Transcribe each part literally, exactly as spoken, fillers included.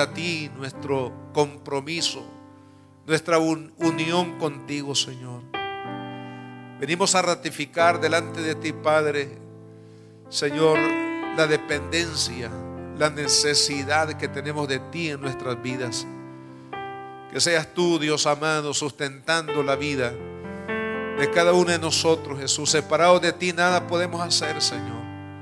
a ti nuestro compromiso, nuestra un- unión contigo, Señor. Venimos a ratificar delante de ti, Padre, Señor, la dependencia, la necesidad que tenemos de ti en nuestras vidas. Que seas tú, Dios amado, sustentando la vida de cada uno de nosotros, Jesús. Separados de ti nada podemos hacer, Señor,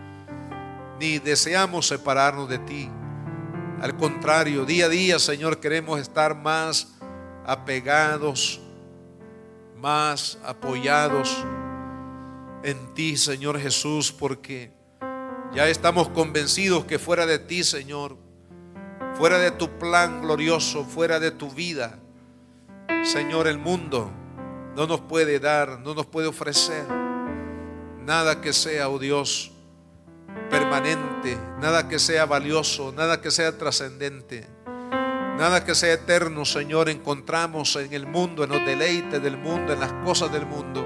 ni deseamos separarnos de ti. Al contrario, día a día, Señor, queremos estar más apegados, más apoyados en ti, Señor Jesús, porque ya estamos convencidos que fuera de ti, Señor, fuera de tu plan glorioso, fuera de tu vida, Señor, el mundo no nos puede dar, no nos puede ofrecer nada que sea, oh Dios, permanente, nada que sea valioso, nada que sea trascendente, nada que sea eterno, Señor. Encontramos en el mundo, en los deleites del mundo, en las cosas del mundo.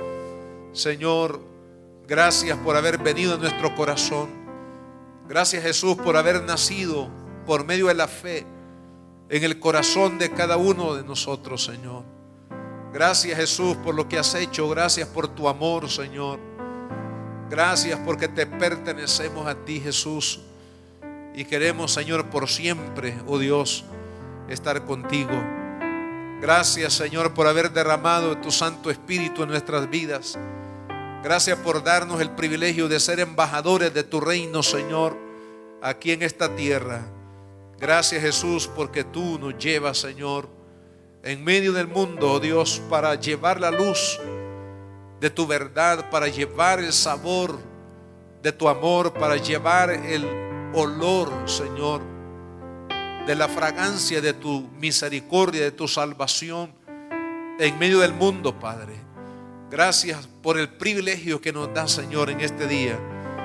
Señor, gracias por haber venido a nuestro corazón. Gracias, Jesús, por haber nacido por medio de la fe en el corazón de cada uno de nosotros, Señor. Gracias, Jesús, por lo que has hecho. Gracias por tu amor, Señor. Gracias porque te pertenecemos a ti, Jesús, y queremos, Señor, por siempre, oh Dios, estar contigo. Gracias, Señor, por haber derramado tu Santo Espíritu en nuestras vidas. Gracias por darnos el privilegio de ser embajadores de tu reino, Señor, aquí en esta tierra. Gracias, Jesús, porque tú nos llevas, Señor, en medio del mundo, oh Dios, para llevar la luz de tu verdad, para llevar el sabor de tu amor, para llevar el olor, Señor, de la fragancia de tu misericordia, de tu salvación en medio del mundo, Padre. Gracias por el privilegio que nos da, Señor, en este día,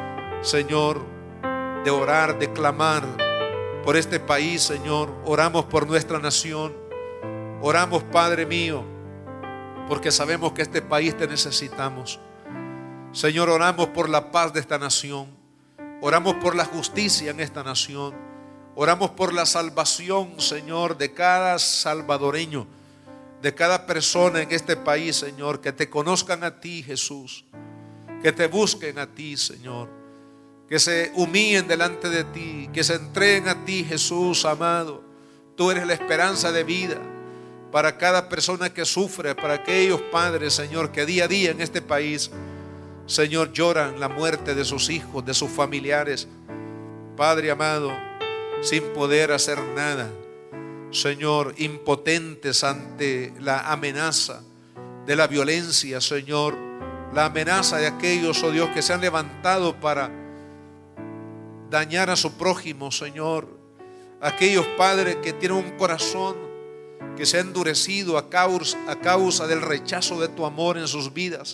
Señor, de orar, de clamar por este país, Señor. Oramos por nuestra nación. Oramos, Padre mío, porque sabemos que este país te necesitamos. Señor, oramos por la paz de esta nación. Oramos por la justicia en esta nación. Oramos por la salvación, Señor, de cada salvadoreño, de cada persona en este país, Señor. Que te conozcan a ti, Jesús. Que te busquen a ti, Señor. Que se humillen delante de ti. Que se entreguen a ti, Jesús amado. Tú eres la esperanza de vida para cada persona que sufre, para aquellos padres, Señor, que día a día en este país, Señor, lloran la muerte de sus hijos, de sus familiares, Padre amado, sin poder hacer nada, Señor, impotentes ante la amenaza de la violencia, Señor, la amenaza de aquellos, oh Dios, que se han levantado para dañar a su prójimo, Señor, aquellos padres que tienen un corazón que se ha endurecido a causa, a causa del rechazo de tu amor en sus vidas.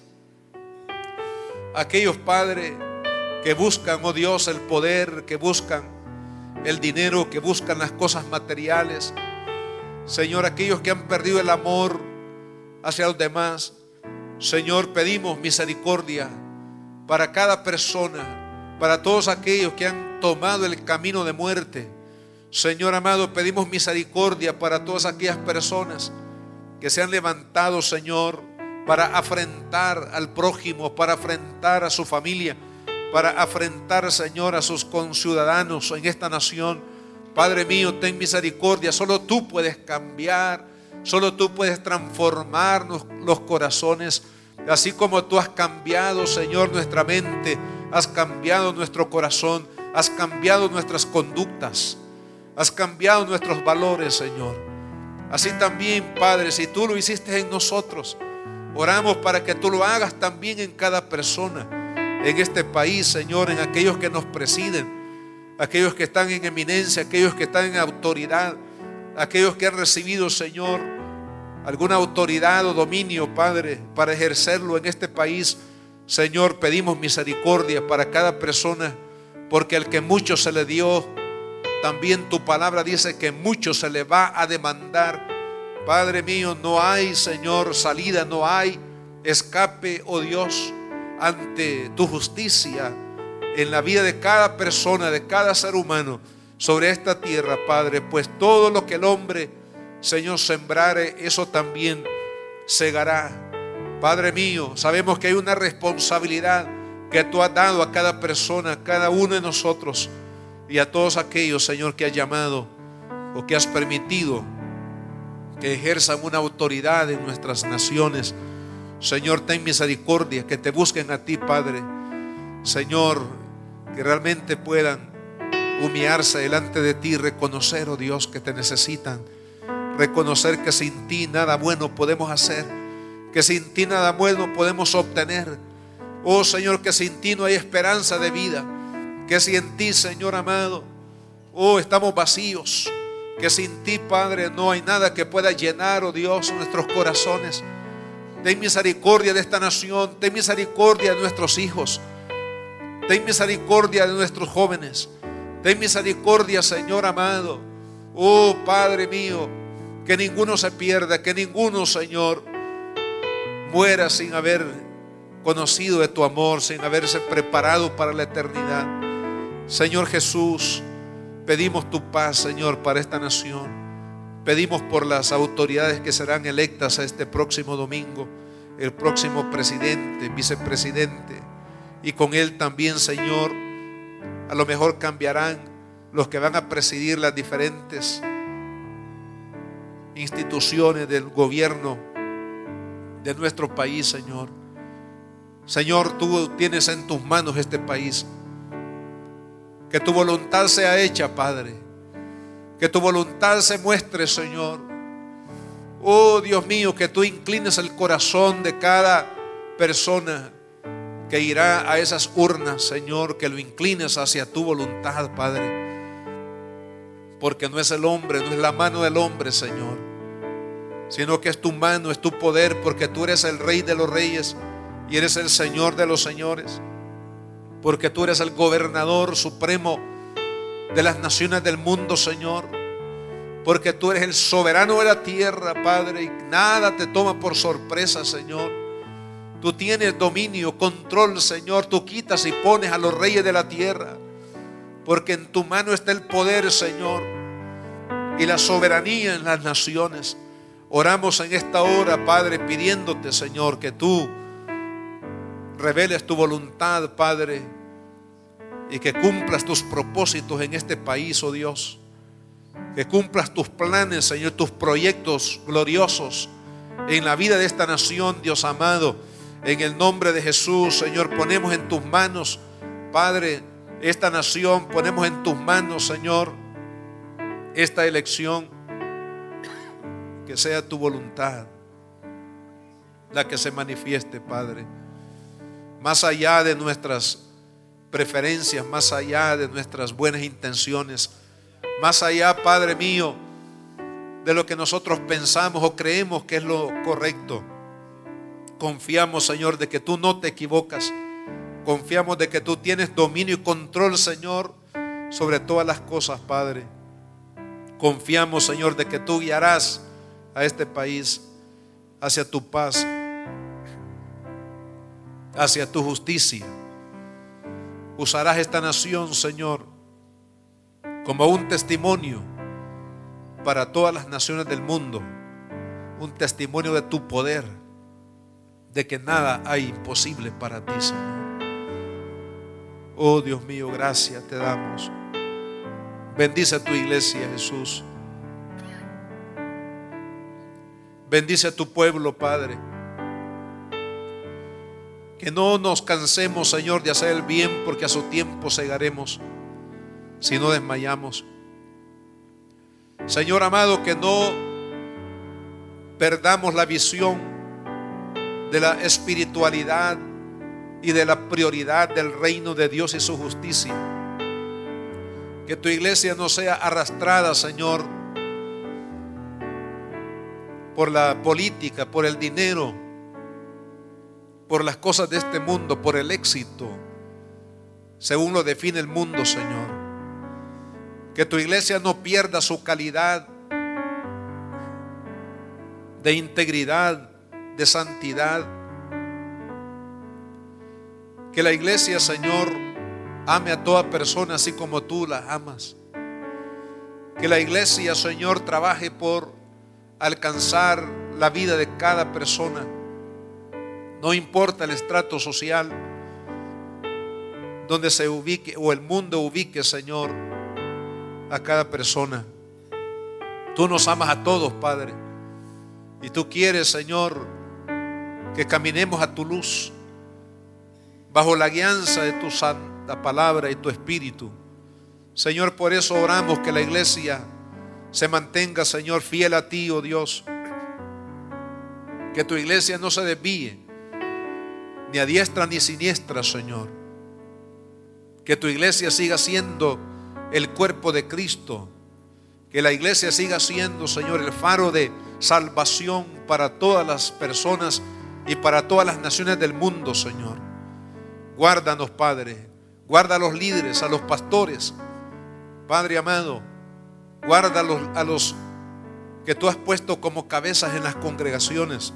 Aquellos padres que buscan, oh Dios, el poder, que buscan el dinero, que buscan las cosas materiales. Señor, aquellos que han perdido el amor hacia los demás. Señor, pedimos misericordia para cada persona, para todos aquellos que han tomado el camino de muerte. Señor amado, pedimos misericordia para todas aquellas personas que se han levantado, Señor, para afrentar al prójimo, para afrentar a su familia, para afrentar, Señor, a sus conciudadanos en esta nación. Padre mío, ten misericordia. Solo tú puedes cambiar, solo tú puedes transformarnos los corazones, así como tú has cambiado, Señor, nuestra mente, has cambiado nuestro corazón, has cambiado nuestras conductas. Has cambiado nuestros valores, Señor. Así también, Padre, si tú lo hiciste en nosotros, oramos para que tú lo hagas también en cada persona en este país, Señor, en aquellos que nos presiden, aquellos que están en eminencia, aquellos que están en autoridad, aquellos que han recibido, Señor, alguna autoridad o dominio, Padre, para ejercerlo en este país. Señor, pedimos misericordia para cada persona, porque al que mucho se le dio, también tu palabra dice que mucho se le va a demandar. Padre mío, no hay, Señor, salida, no hay escape, oh Dios, ante tu justicia en la vida de cada persona, de cada ser humano. sobre esta tierra, Padre, pues todo lo que el hombre, Señor, sembrare, eso también segará. Padre mío, sabemos que hay una responsabilidad que tú has dado a cada persona, a cada uno de nosotros y a todos aquellos, Señor, que has llamado o que has permitido que ejerzan una autoridad en nuestras naciones. Señor, ten misericordia, que te busquen a ti, Padre. Señor, que realmente puedan humillarse delante de ti, reconocer, oh Dios, que te necesitan, reconocer que sin ti nada bueno podemos hacer, que sin ti nada bueno podemos obtener. Oh Señor, que sin ti no hay esperanza de vida, que sin ti, Señor amado, oh, estamos vacíos, que sin ti, Padre, no hay nada que pueda llenar, oh Dios, nuestros corazones. Ten misericordia de esta nación, ten misericordia de nuestros hijos, ten misericordia de nuestros jóvenes, ten misericordia, Señor amado. Oh Padre mío, que ninguno se pierda, que ninguno, Señor, muera sin haber conocido de tu amor, sin haberse preparado para la eternidad. Señor Jesús, pedimos tu paz, Señor, para esta nación. Pedimos por las autoridades que serán electas a este próximo domingo, el próximo presidente, vicepresidente, y con él también, Señor, a lo mejor cambiarán los que van a presidir las diferentes instituciones del gobierno de nuestro país, Señor. Señor, tú tienes en tus manos este país. Que tu voluntad sea hecha, Padre. Que tu voluntad se muestre, Señor. Oh Dios mío, que tú inclines el corazón de cada persona que irá a esas urnas, Señor, que lo inclines hacia tu voluntad, Padre. Porque no es el hombre, no es la mano del hombre, Señor, sino que es tu mano, es tu poder, porque tú eres el Rey de los reyes y eres el Señor de los señores. Porque tú eres el gobernador supremo de las naciones del mundo, Señor. Porque tú eres el soberano de la tierra, Padre, y nada te toma por sorpresa, Señor. Tú tienes dominio, control, Señor. Tú quitas y pones a los reyes de la tierra, porque en tu mano está el poder, Señor, y la soberanía en las naciones. Oramos en esta hora, Padre, pidiéndote, Señor, que tú reveles tu voluntad, Padre, y que cumplas tus propósitos en este país, oh Dios. Que cumplas tus planes, Señor, tus proyectos gloriosos en la vida de esta nación, Dios amado. En el nombre de Jesús, Señor, ponemos en tus manos, Padre, esta nación. Ponemos en tus manos, Señor, esta elección. Que sea tu voluntad la que se manifieste, Padre. Más allá de nuestras preferencias, más allá de nuestras buenas intenciones, más allá, Padre mío, de lo que nosotros pensamos o creemos que es lo correcto. Confiamos, Señor, de que tú no te equivocas. Confiamos de que tú tienes dominio y control, Señor, sobre todas las cosas, Padre. Confiamos, Señor, de que tú guiarás a este país hacia tu paz, hacia tu justicia. Usarás esta nación, Señor, como un testimonio para todas las naciones del mundo, un testimonio de tu poder, de que nada hay imposible para ti, Señor. Oh Dios mío, gracias te damos. Bendice a tu iglesia, Jesús. Bendice a tu pueblo, Padre. Que no nos cansemos, Señor, de hacer el bien, porque a su tiempo segaremos si no desmayamos. Señor amado, que no perdamos la visión de la espiritualidad y de la prioridad del reino de Dios y su justicia. Que tu iglesia no sea arrastrada, Señor, por la política, por el dinero, por las cosas de este mundo, por el éxito, según lo define el mundo, Señor. Que tu iglesia no pierda su calidad de integridad, de santidad. Que la iglesia, Señor, ame a toda persona así como tú la amas. Que la iglesia, Señor, trabaje por alcanzar la vida de cada persona. No importa el estrato social donde se ubique o el mundo ubique, Señor, a cada persona. Tú nos amas a todos, Padre, y tú quieres, Señor, que caminemos a tu luz bajo la guianza de tu santa palabra y tu espíritu. Señor, por eso oramos que la iglesia se mantenga, Señor, fiel a ti, oh Dios. Que tu iglesia no se desvíe ni a diestra ni siniestra, Señor. Que tu iglesia siga siendo el cuerpo de Cristo. Que la iglesia siga siendo, Señor, el faro de salvación para todas las personas y para todas las naciones del mundo, Señor. Guárdanos, Padre. Guarda a los líderes, a los pastores, Padre amado. Guarda a los, a los que tú has puesto como cabezas en las congregaciones,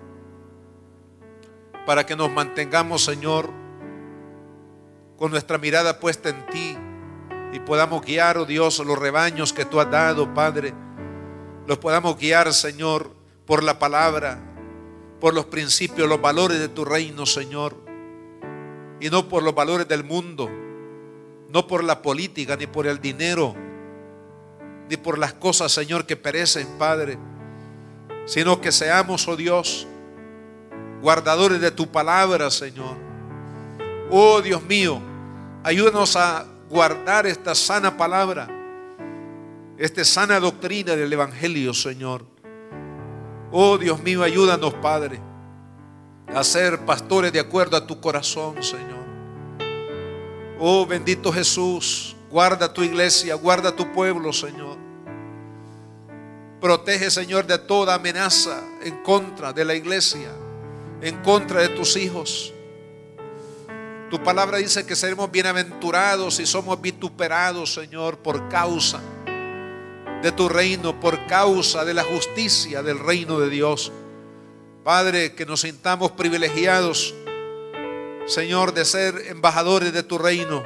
para que nos mantengamos, Señor, con nuestra mirada puesta en ti y podamos guiar, oh Dios, los rebaños que tú has dado, Padre. Los podamos guiar, Señor, por la palabra, por los principios, los valores de tu reino, Señor, y no por los valores del mundo, no por la política, ni por el dinero, ni por las cosas, Señor, que perecen, Padre, sino que seamos, oh Dios, guardadores de tu palabra, Señor. Oh Dios mío, ayúdanos a guardar esta sana palabra, esta sana doctrina del Evangelio, Señor. Oh Dios mío, ayúdanos, Padre, a ser pastores de acuerdo a tu corazón, Señor. Oh bendito Jesús, guarda tu iglesia, guarda tu pueblo, Señor. Protege, Señor, de toda amenaza en contra de la iglesia, en contra de tus hijos. Tu palabra dice que seremos bienaventurados si somos vituperados, Señor, por causa de tu reino, por causa de la justicia del reino de Dios. Padre, que nos sintamos privilegiados, Señor, de ser embajadores de tu reino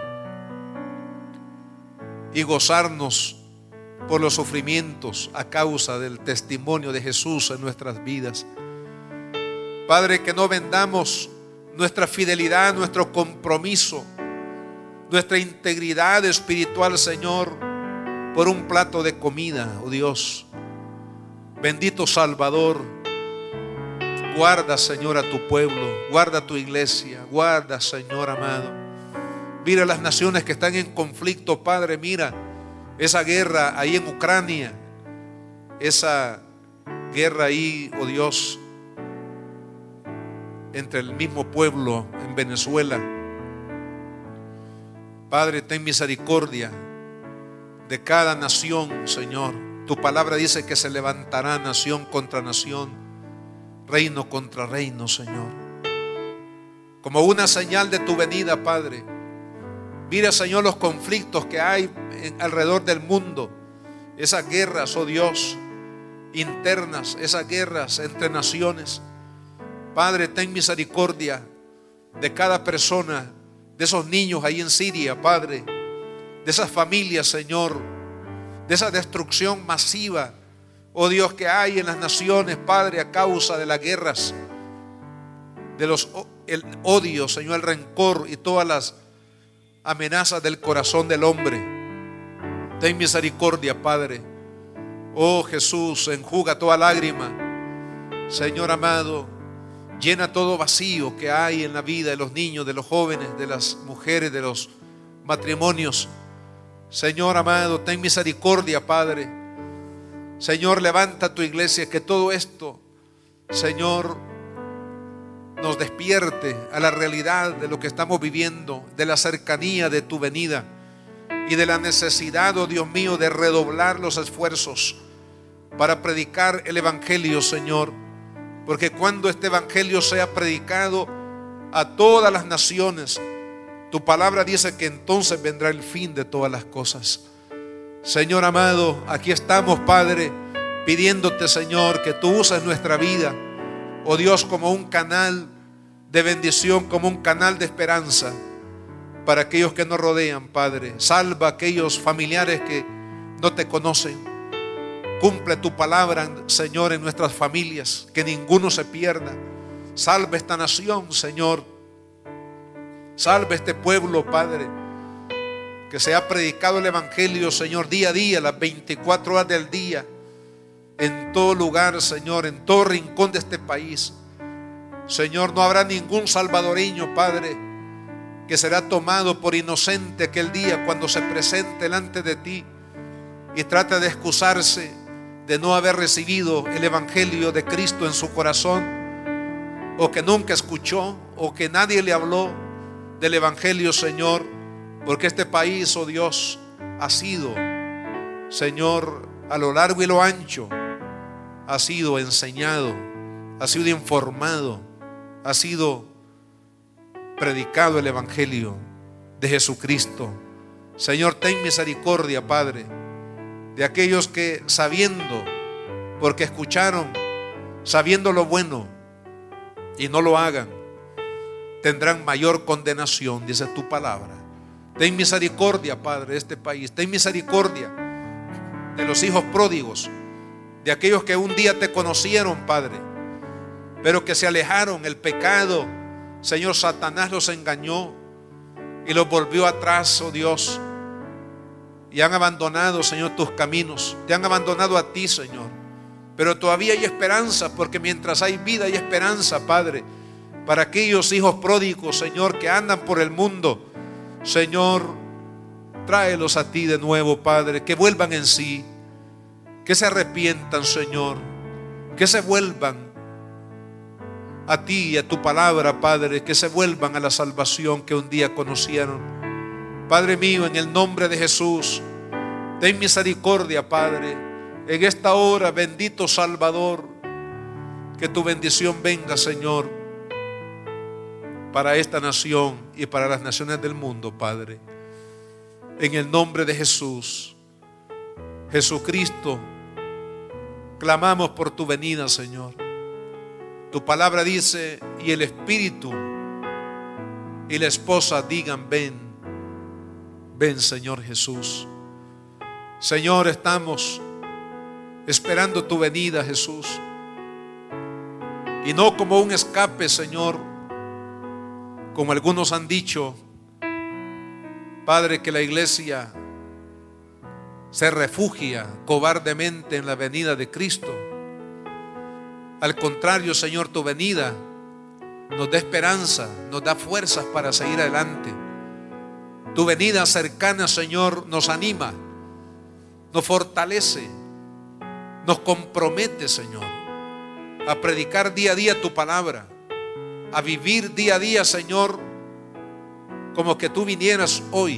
y gozarnos por los sufrimientos a causa del testimonio de Jesús en nuestras vidas. Padre, que no vendamos nuestra fidelidad, nuestro compromiso, nuestra integridad espiritual, Señor, por un plato de comida, oh Dios. Bendito Salvador, guarda, Señor, a tu pueblo, guarda a tu iglesia, guarda, Señor amado. Mira las naciones que están en conflicto, Padre, mira esa guerra ahí en Ucrania, esa guerra ahí, oh Dios, entre el mismo pueblo en Venezuela. Padre, ten misericordia de cada nación, Señor. Tu palabra dice que se levantará nación contra nación, reino contra reino, Señor. Como una señal de tu venida, Padre. Mira, Señor, los conflictos que hay en, alrededor del mundo. Esas guerras, oh Dios, internas, esas guerras entre naciones. Padre, ten misericordia de cada persona, de esos niños ahí en Siria, Padre, de esas familias, Señor, de esa destrucción masiva, oh Dios, que hay en las naciones, Padre, a causa de las guerras, de los, el odio, Señor, el rencor y todas las amenazas del corazón del hombre. Ten misericordia, Padre. Oh Jesús, enjuga toda lágrima, Señor amado. Llena todo vacío que hay en la vida de los niños, de los jóvenes, de las mujeres, de los matrimonios. Señor amado, ten misericordia, Padre. Señor, levanta tu iglesia, que todo esto, Señor, nos despierte a la realidad de lo que estamos viviendo, de la cercanía de tu venida y de la necesidad, oh Dios mío, de redoblar los esfuerzos para predicar el Evangelio, Señor. Porque cuando este Evangelio sea predicado a todas las naciones, tu palabra dice que entonces vendrá el fin de todas las cosas. Señor amado, aquí estamos, Padre, pidiéndote, Señor, que tú uses nuestra vida, oh Dios, como un canal de bendición, como un canal de esperanza para aquellos que nos rodean, Padre. Salva a aquellos familiares que no te conocen. Cumple tu palabra, Señor, en nuestras familias, que ninguno se pierda. Salve esta nación, Señor. Salve este pueblo, Padre. Que se ha predicado el Evangelio, Señor, día a día, las veinticuatro horas del día, en todo lugar, Señor, en todo rincón de este país. Señor, no habrá ningún salvadoreño, Padre, que será tomado por inocente aquel día cuando se presente delante de ti y trate de excusarse de no haber recibido el Evangelio de Cristo en su corazón, o que nunca escuchó, o que nadie le habló del Evangelio, Señor, porque este país, oh Dios, ha sido, Señor, a lo largo y lo ancho, ha sido enseñado, ha sido informado, ha sido predicado el Evangelio de Jesucristo. Señor, ten misericordia, Padre, de aquellos que sabiendo, porque escucharon, sabiendo lo bueno y no lo hagan, tendrán mayor condenación, dice tu palabra. Ten misericordia, Padre, de este país. Ten misericordia de los hijos pródigos, de aquellos que un día te conocieron, Padre, pero que se alejaron. El pecado, Señor, Satanás los engañó y los volvió atrás, oh Dios, y han abandonado, Señor, tus caminos. Te han abandonado a ti, Señor. Pero todavía hay esperanza, porque mientras hay vida hay esperanza, Padre, para aquellos hijos pródigos, Señor, que andan por el mundo. Señor, tráelos a ti de nuevo, Padre, que vuelvan en sí, que se arrepientan, Señor, que se vuelvan a ti y a tu palabra, Padre, que se vuelvan a la salvación que un día conocieron. Padre mío, en el nombre de Jesús, ten misericordia, Padre, en esta hora, bendito Salvador, que tu bendición venga, Señor, para esta nación y para las naciones del mundo, Padre. En el nombre de Jesús, Jesucristo, clamamos por tu venida, Señor. Tu palabra dice: y el Espíritu y la esposa digan: ven. Ven, Señor Jesús. Señor, estamos esperando tu venida, Jesús, y no como un escape, Señor, como algunos han dicho, Padre, que la iglesia se refugia cobardemente en la venida de Cristo. Al contrario, Señor, tu venida nos da esperanza, nos da fuerzas para seguir adelante. Tu venida cercana, Señor, nos anima, nos fortalece, nos compromete, Señor, a predicar día a día tu palabra, a vivir día a día, Señor, como que tú vinieras hoy,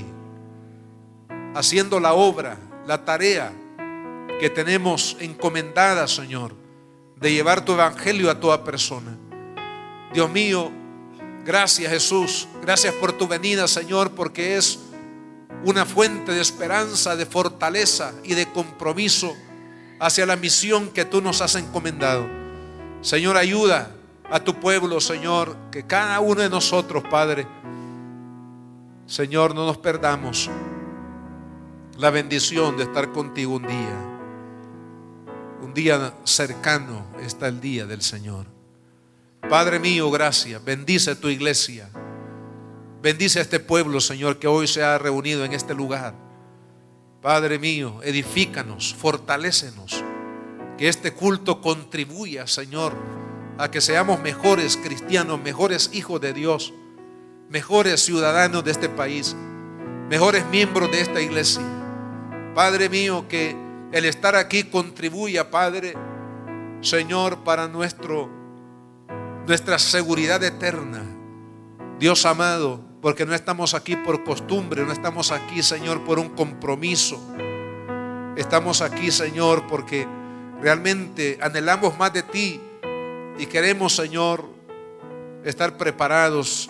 haciendo la obra, la tarea que tenemos encomendada, Señor, de llevar tu evangelio a toda persona. Dios mío, gracias, Jesús, gracias por tu venida, Señor, porque es una fuente de esperanza, de fortaleza y de compromiso hacia la misión que tú nos has encomendado. Señor, ayuda a tu pueblo, Señor, que cada uno de nosotros, Padre, Señor, no nos perdamos la bendición de estar contigo un día. Un día cercano está el día del Señor. Padre mío, gracias. Bendice tu iglesia. Bendice a este pueblo, Señor, que hoy se ha reunido en este lugar. Padre mío, edifícanos, fortalécenos. Que este culto contribuya, Señor, a que seamos mejores cristianos, mejores hijos de Dios, mejores ciudadanos de este país, mejores miembros de esta iglesia. Padre mío, que el estar aquí contribuya, Padre, Señor, para nuestro, nuestra seguridad eterna. Dios amado, porque no estamos aquí por costumbre, no estamos aquí, Señor, por un compromiso. Estamos aquí, Señor, porque realmente anhelamos más de ti y queremos, Señor, estar preparados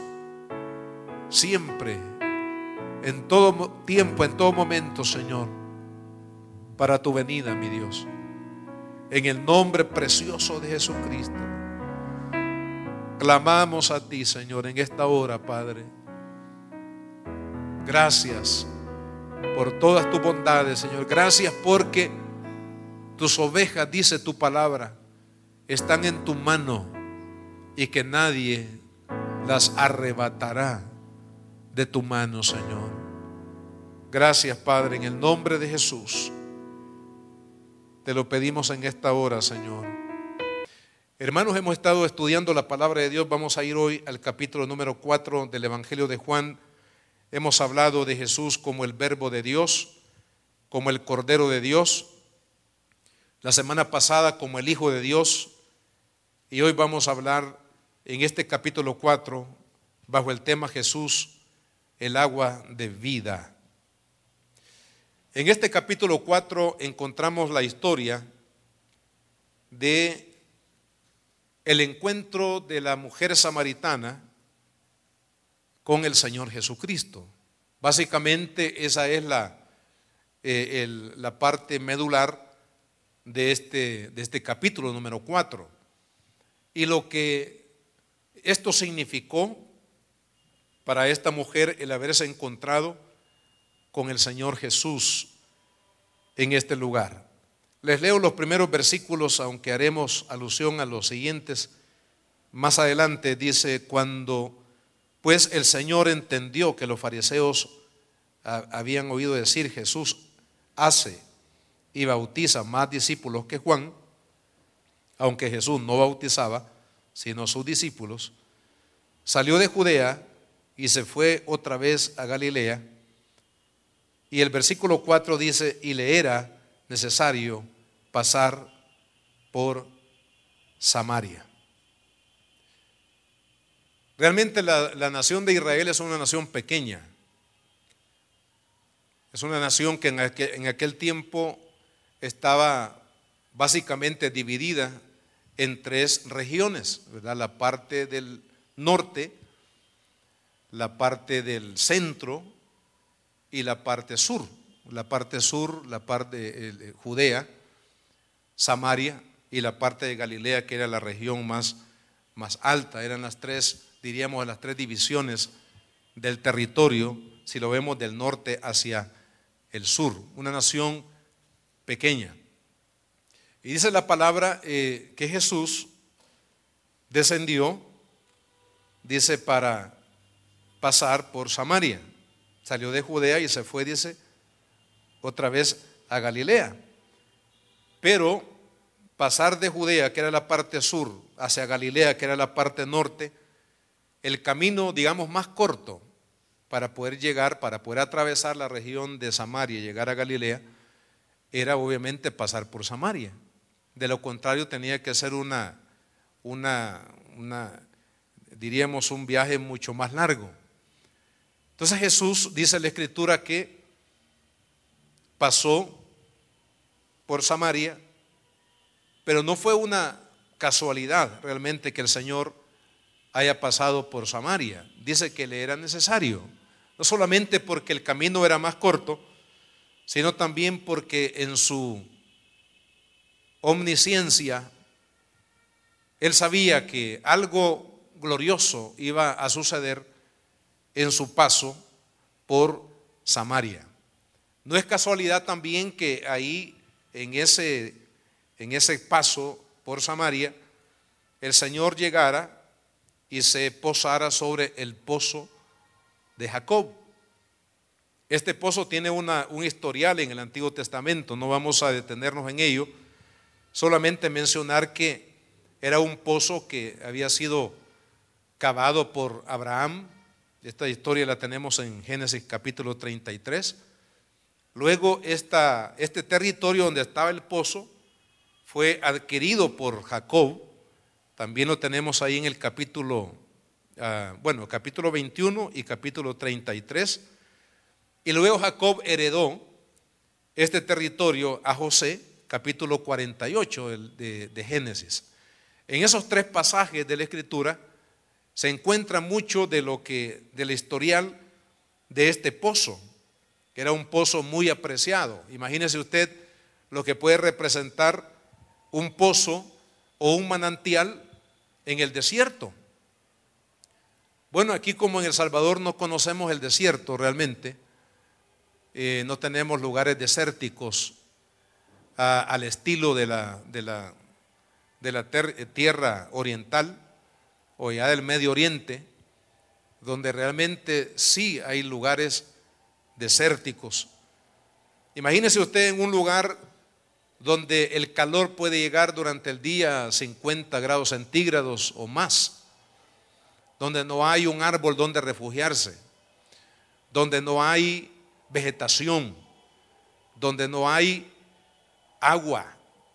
siempre, en todo tiempo, en todo momento, Señor, para tu venida, mi Dios. En el nombre precioso de Jesucristo, clamamos a ti, Señor, en esta hora, Padre. Gracias, por todas tus bondades, Señor. Gracias porque tus ovejas, dice tu palabra, están en tu mano y que nadie las arrebatará de tu mano, Señor. Gracias, Padre, en el nombre de Jesús. Te lo pedimos en esta hora, Señor. Hermanos, hemos estado estudiando la palabra de Dios. Vamos a ir hoy al capítulo número cuatro del Evangelio de Juan. Hemos hablado de Jesús como el Verbo de Dios, como el Cordero de Dios. La semana pasada como el Hijo de Dios. Y hoy vamos a hablar en este capítulo cuatro bajo el tema Jesús, el agua de vida. En este capítulo cuatro encontramos la historia de el encuentro de la mujer samaritana con el Señor Jesucristo. Básicamente esa es la, eh, el, la parte medular de este, de este capítulo número cuatro. Y lo que esto significó para esta mujer el haberse encontrado con el Señor Jesús en este lugar. Les leo los primeros versículos, aunque haremos alusión a los siguientes más adelante. Dice: cuando pues el Señor entendió que los fariseos habían oído decir, Jesús hace y bautiza más discípulos que Juan, aunque Jesús no bautizaba sino sus discípulos, salió de Judea y se fue otra vez a Galilea. Y el versículo cuatro dice: y le era necesario pasar por Samaria. Realmente la, la nación de Israel es una nación pequeña. Es una nación que en aquel, en aquel tiempo estaba básicamente dividida en tres regiones, ¿verdad? La parte del norte, la parte del centro y la parte sur. La parte sur, la parte de Judea, Samaria, y la parte de Galilea, que era la región más, más alta. Eran las tres, diríamos, las tres divisiones del territorio, si lo vemos del norte hacia el sur. Una nación pequeña. Y dice la palabra eh, que Jesús descendió, dice, para pasar por Samaria. Salió de Judea y se fue, dice, otra vez a Galilea. Pero pasar de Judea, que era la parte sur, hacia Galilea, que era la parte norte, el camino, digamos, más corto para poder llegar, para poder atravesar la región de Samaria y llegar a Galilea, era obviamente pasar por Samaria. De lo contrario tenía que ser una, una, una, diríamos, un viaje mucho más largo. Entonces Jesús, dice la Escritura, que pasó por Samaria, pero no fue una casualidad realmente que el Señor haya pasado por Samaria. Dice que le era necesario, no solamente porque el camino era más corto, sino también porque en su omnisciencia Él sabía que algo glorioso iba a suceder en su paso por Samaria. No es casualidad también que ahí en ese, en ese paso por Samaria el Señor llegara y se posara sobre el pozo de Jacob. Este pozo tiene una, un historial en el Antiguo Testamento, no vamos a detenernos en ello, solamente mencionar que era un pozo que había sido cavado por Abraham. Esta historia la tenemos en Génesis capítulo treinta y tres. Luego esta, este territorio donde estaba el pozo fue adquirido por Jacob. También lo tenemos ahí en el capítulo, uh, bueno, capítulo veintiuno y capítulo treinta y tres. Y luego Jacob heredó este territorio a José, capítulo cuarenta y ocho de, de Génesis. En esos tres pasajes de la Escritura se encuentra mucho de lo que, del historial de este pozo, que era un pozo muy apreciado. Imagínese usted lo que puede representar un pozo o un manantial en el desierto. Bueno, aquí como en El Salvador no conocemos el desierto realmente, eh, no tenemos lugares desérticos a, al estilo de la, de la, de la ter, tierra oriental o ya del Medio Oriente, donde realmente sí hay lugares desérticos. Imagínese usted en un lugar donde el calor puede llegar durante el día a cincuenta grados centígrados o más, donde no hay un árbol donde refugiarse, donde no hay vegetación, donde no hay agua,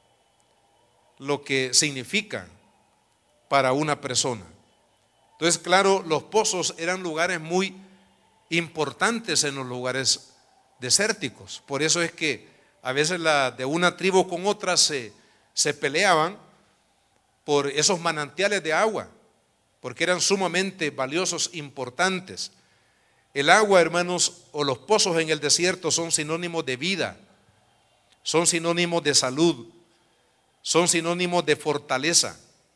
lo que significa para una persona. Entonces, claro, los pozos eran lugares muy importantes en los lugares desérticos. Por eso es que a veces la, de una tribu con otra se, se peleaban por esos manantiales de agua, porque eran sumamente valiosos, importantes. El agua, hermanos, o los pozos en el desierto son sinónimos de vida, son sinónimos de salud, son sinónimos de fortaleza.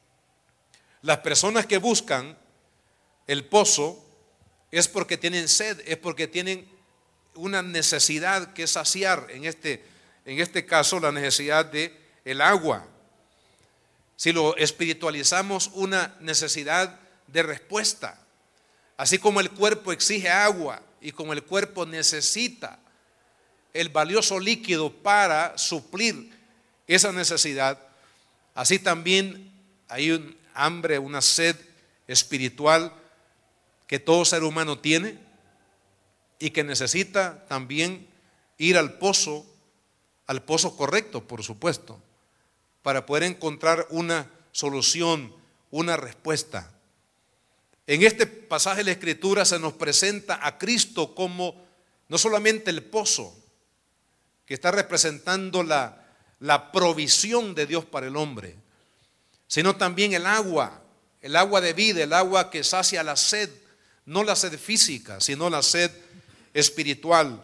Las personas que buscan el pozo es porque tienen sed, es porque tienen una necesidad que saciar, en este, en este caso la necesidad de el agua. Si lo espiritualizamos, una necesidad de respuesta. Así como el cuerpo exige agua y como el cuerpo necesita el valioso líquido para suplir esa necesidad, así también hay un hambre, una sed espiritual que todo ser humano tiene y que necesita también ir al pozo, al pozo correcto, por supuesto, para poder encontrar una solución, una respuesta. En este pasaje de la Escritura se nos presenta a Cristo como no solamente el pozo, que está representando la, la provisión de Dios para el hombre, sino también el agua, el agua de vida, el agua que sacia la sed, no la sed física, sino la sed espiritual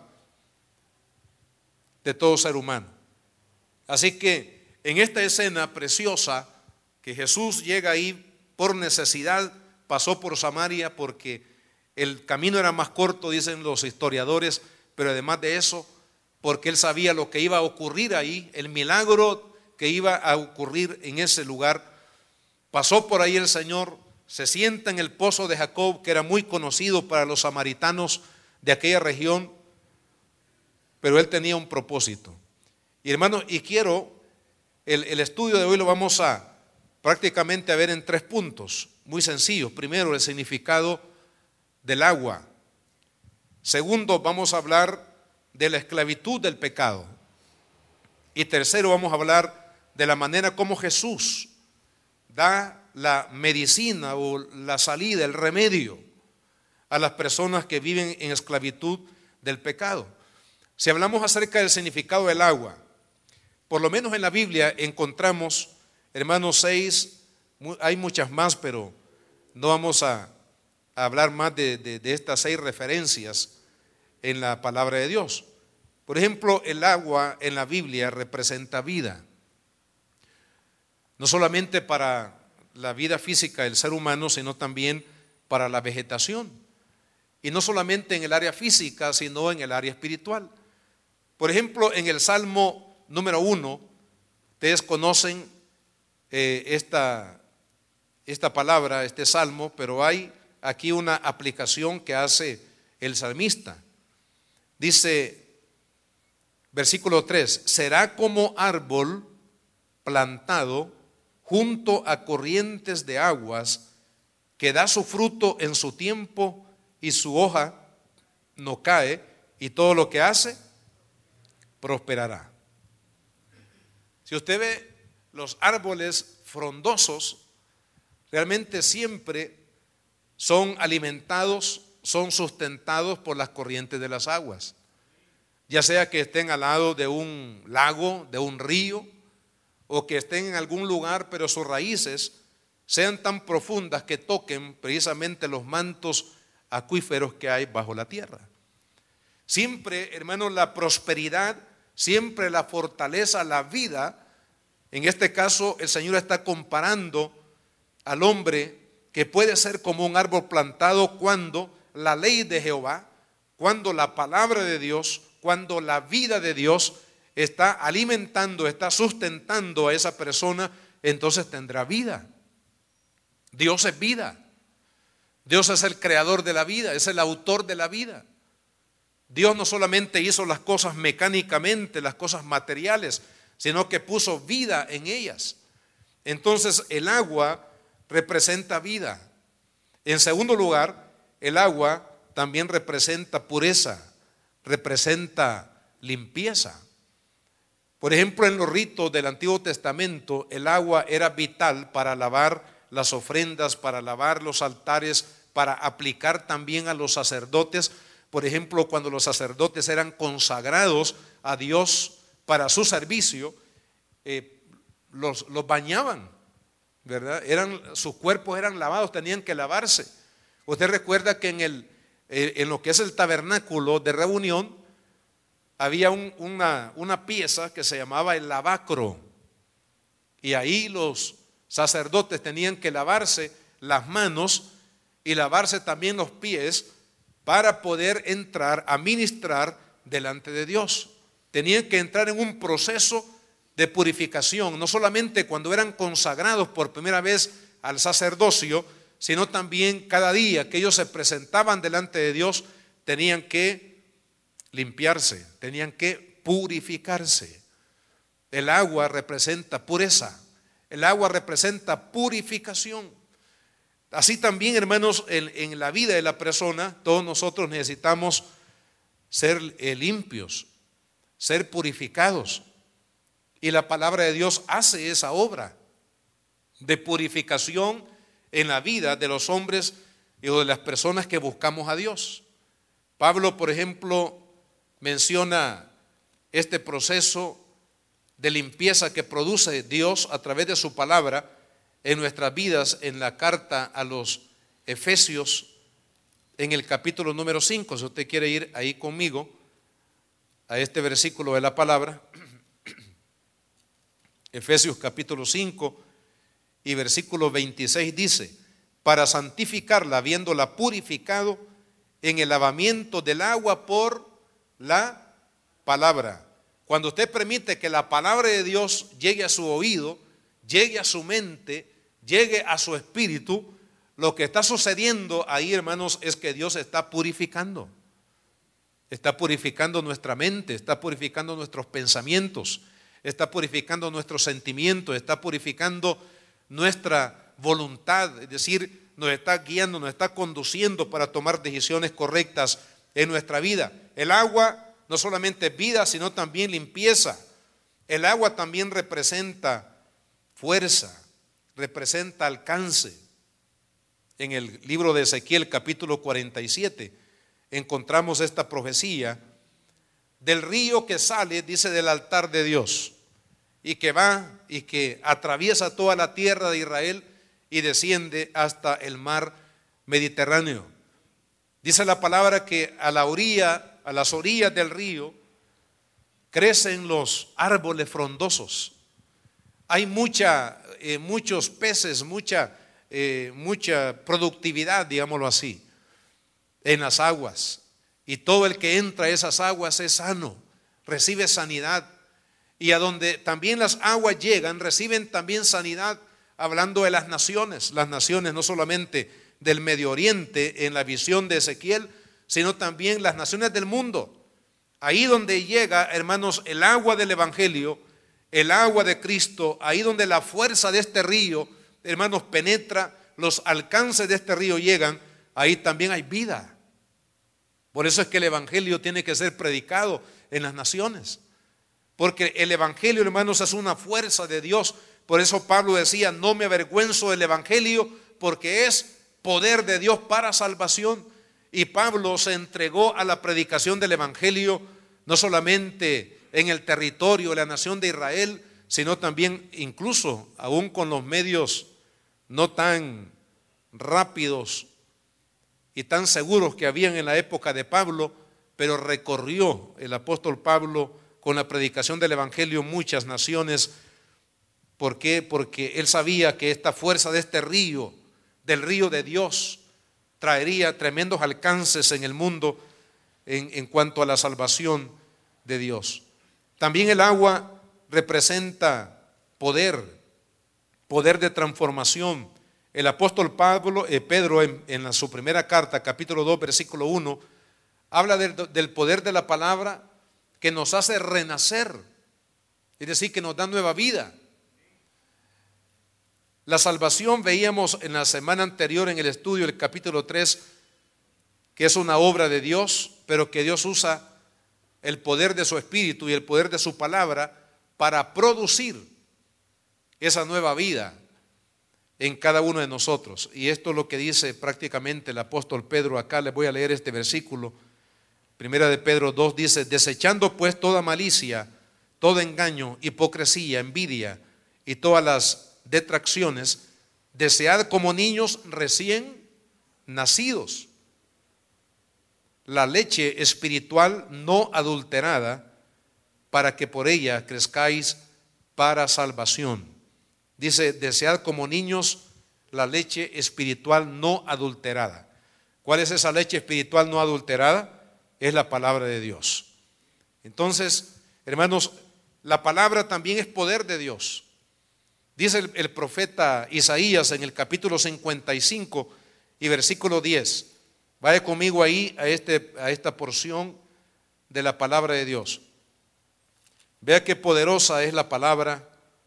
de todo ser humano. Así que en esta escena preciosa que Jesús llega ahí por necesidad, pasó por Samaria porque el camino era más corto, dicen los historiadores, pero además de eso, porque él sabía lo que iba a ocurrir ahí, el milagro que iba a ocurrir en ese lugar. Pasó por ahí el Señor, se sienta en el pozo de Jacob, que era muy conocido para los samaritanos de aquella región, pero él tenía un propósito. Y hermanos, y quiero, el, el estudio de hoy lo vamos a prácticamente a ver en tres puntos, muy sencillos. Primero, el significado del agua. Segundo, vamos a hablar de la esclavitud del pecado. Y tercero, vamos a hablar de la manera como Jesús da la medicina o la salida, el remedio a las personas que viven en esclavitud del pecado. Si hablamos acerca del significado del agua, por lo menos en la Biblia encontramos, hermanos, seis, hay muchas más, pero no vamos a, a hablar más de, de, de estas seis referencias en la palabra de Dios. Por ejemplo, el agua en la Biblia representa vida, no solamente para la vida física del ser humano, sino también para la vegetación, y no solamente en el área física, sino en el área espiritual. Por ejemplo, en el Salmo número uno, ustedes conocen eh, esta, esta palabra, este salmo, pero hay aquí una aplicación que hace el salmista. Dice, versículo tres, será como árbol plantado junto a corrientes de aguas, que da su fruto en su tiempo y su hoja no cae, y todo lo que hace prosperará. Si usted ve los árboles frondosos, realmente siempre son alimentados, son sustentados por las corrientes de las aguas, ya sea que estén al lado de un lago, de un río, o que estén en algún lugar, pero sus raíces sean tan profundas que toquen precisamente los mantos acuíferos que hay bajo la tierra. Siempre, hermanos, la prosperidad, siempre la fortaleza, la vida, en este caso el Señor está comparando al hombre que puede ser como un árbol plantado cuando la ley de Jehová, cuando la palabra de Dios cuando la vida de Dios está alimentando, está sustentando a esa persona, entonces tendrá vida. Dios es vida. Dios es el creador de la vida, es el autor de la vida. Dios no solamente hizo las cosas mecánicamente, las cosas materiales, sino que puso vida en ellas. Entonces el agua representa vida. En segundo lugar, el agua también representa pureza, representa limpieza. Por ejemplo, en los ritos del Antiguo Testamento, el agua era vital para lavar las ofrendas, para lavar los altares, para aplicar también a los sacerdotes. Por ejemplo, cuando los sacerdotes eran consagrados a Dios para su servicio, eh, los, los bañaban, ¿verdad? Eran, sus cuerpos eran lavados, tenían que lavarse. Usted recuerda que en, el, eh, en lo que es el tabernáculo de reunión, había un, una, una pieza que se llamaba el lavacro, y ahí los sacerdotes tenían que lavarse las manos y lavarse también los pies para poder entrar a ministrar delante de Dios. Tenían que entrar en un proceso de purificación, no solamente cuando eran consagrados por primera vez al sacerdocio, sino también cada día que ellos se presentaban delante de Dios, tenían que limpiarse, tenían que purificarse. El agua representa pureza, el agua representa purificación. Así también, hermanos, en, en la vida de la persona, todos nosotros necesitamos ser eh, limpios, ser purificados. Y la palabra de Dios hace esa obra de purificación en la vida de los hombres y de las personas que buscamos a Dios. Pablo, por ejemplo, menciona este proceso de limpieza que produce Dios a través de su palabra en nuestras vidas en la carta a los Efesios, en el capítulo número cinco. Si usted quiere ir ahí conmigo a este versículo de la palabra, Efesios capítulo cinco y versículo veintiséis dice: para santificarla, habiéndola purificado en el lavamiento del agua por la palabra. Cuando usted permite que la palabra de Dios llegue a su oído, llegue a su mente, llegue a su espíritu, lo que está sucediendo ahí, hermanos, es que Dios está purificando. Está purificando nuestra mente, está purificando nuestros pensamientos, está purificando nuestros sentimientos, está purificando nuestra voluntad, es decir, nos está guiando, nos está conduciendo para tomar decisiones correctas en nuestra vida. El agua no solamente es vida, sino también limpieza. El agua también representa fuerza, representa alcance. En el libro de Ezequiel capítulo cuarenta y siete encontramos esta profecía del río que sale, dice, del altar de Dios, y que va y que atraviesa toda la tierra de Israel y desciende hasta el mar Mediterráneo. Dice la palabra que a la orilla, a las orillas del río, crecen los árboles frondosos. Hay mucha, eh, muchos peces, mucha, eh, mucha productividad, digámoslo así, en las aguas. Y todo el que entra a esas aguas es sano, recibe sanidad. Y a donde también las aguas llegan, reciben también sanidad, hablando de las naciones. Las naciones no solamente del Medio Oriente en la visión de Ezequiel, sino también las naciones del mundo. Ahí donde llega, hermanos, el agua del Evangelio, el agua de Cristo, ahí donde la fuerza de este río, hermanos, penetra, los alcances de este río llegan, ahí también hay vida. Por eso es que el Evangelio tiene que ser predicado en las naciones, porque el Evangelio, hermanos, es una fuerza de Dios. Por eso Pablo decía: no me avergüenzo del Evangelio, porque es poder de Dios para salvación. Y Pablo se entregó a la predicación del Evangelio, no solamente en el territorio de la nación de Israel, sino también incluso aún con los medios no tan rápidos y tan seguros que habían en la época de Pablo, pero recorrió el apóstol Pablo con la predicación del Evangelio muchas naciones. ¿Por qué? Porque él sabía que esta fuerza de este río, del río de Dios, traería tremendos alcances en el mundo en, en cuanto a la salvación de Dios. También el agua representa poder, poder de transformación. El apóstol Pablo, eh, Pedro en, en la, su primera carta, capítulo dos, versículo uno, habla del, del poder de la palabra que nos hace renacer, es decir, que nos da nueva vida. La salvación, veíamos en la semana anterior en el estudio del capítulo tres, que es una obra de Dios, pero que Dios usa el poder de su Espíritu y el poder de su palabra para producir esa nueva vida en cada uno de nosotros. Y esto es lo que dice prácticamente el apóstol Pedro acá. Les voy a leer este versículo. Primera de Pedro dos dice: desechando pues toda malicia, todo engaño, hipocresía, envidia y todas las detracciones, desead como niños recién nacidos la leche espiritual no adulterada, para que por ella crezcáis para salvación. Dice: desead como niños la leche espiritual no adulterada. ¿Cuál es esa leche espiritual no adulterada? Es la palabra de Dios. Entonces, hermanos, la palabra también es poder de Dios. Dice el, el profeta Isaías en el capítulo cincuenta y cinco y versículo diez. Vaya conmigo ahí a, este, a esta porción de la palabra de Dios. Vea qué poderosa es la palabra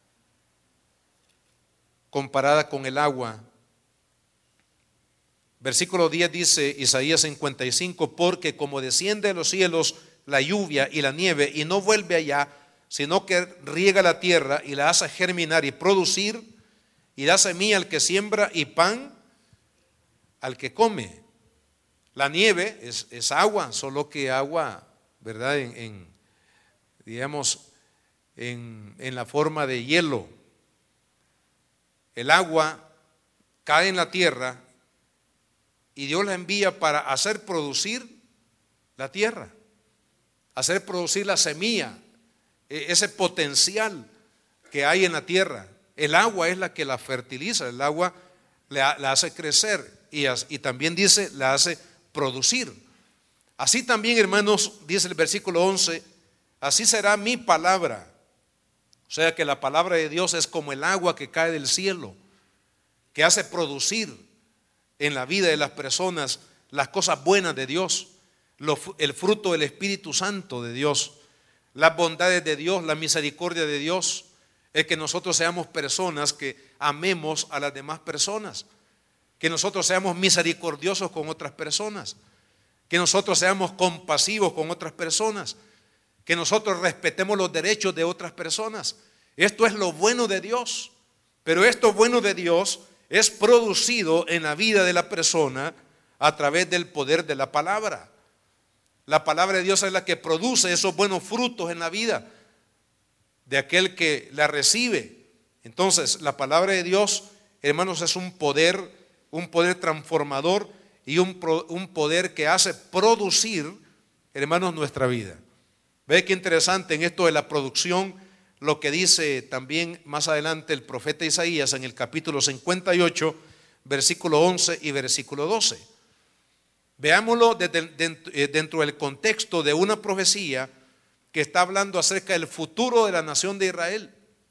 comparada con el agua. Versículo diez dice Isaías cincuenta y cinco: porque como desciende de los cielos la lluvia y la nieve y no vuelve allá, sino que riega la tierra y la hace germinar y producir, y da semilla al que siembra y pan al que come. La nieve es, es agua, solo que agua, ¿verdad? En, en digamos, en, en la forma de hielo. El agua cae en la tierra y Dios la envía para hacer producir la tierra, hacer producir la semilla, ese potencial que hay en la tierra. El agua es la que la fertiliza, el agua la, la hace crecer y, y también dice, la hace producir. Así también, hermanos, dice el versículo once: así será mi palabra. O sea que la palabra de Dios es como el agua que cae del cielo, que hace producir en la vida de las personas las cosas buenas de Dios, lo, el fruto del Espíritu Santo de Dios, las bondades de Dios, la misericordia de Dios, es que nosotros seamos personas que amemos a las demás personas, que nosotros seamos misericordiosos con otras personas, que nosotros seamos compasivos con otras personas, que nosotros respetemos los derechos de otras personas. Esto es lo bueno de Dios, pero esto bueno de Dios es producido en la vida de la persona a través del poder de la palabra. La palabra de Dios es la que produce esos buenos frutos en la vida de aquel que la recibe. Entonces, la palabra de Dios, hermanos, es un poder, un poder transformador y un, un poder que hace producir, hermanos, nuestra vida. Ve qué interesante en esto de la producción, lo que dice también más adelante el profeta Isaías en el capítulo cincuenta y ocho, versículo once y versículo doce. Veámoslo desde, dentro del contexto de una profecía que está hablando acerca del futuro de la nación de Israel.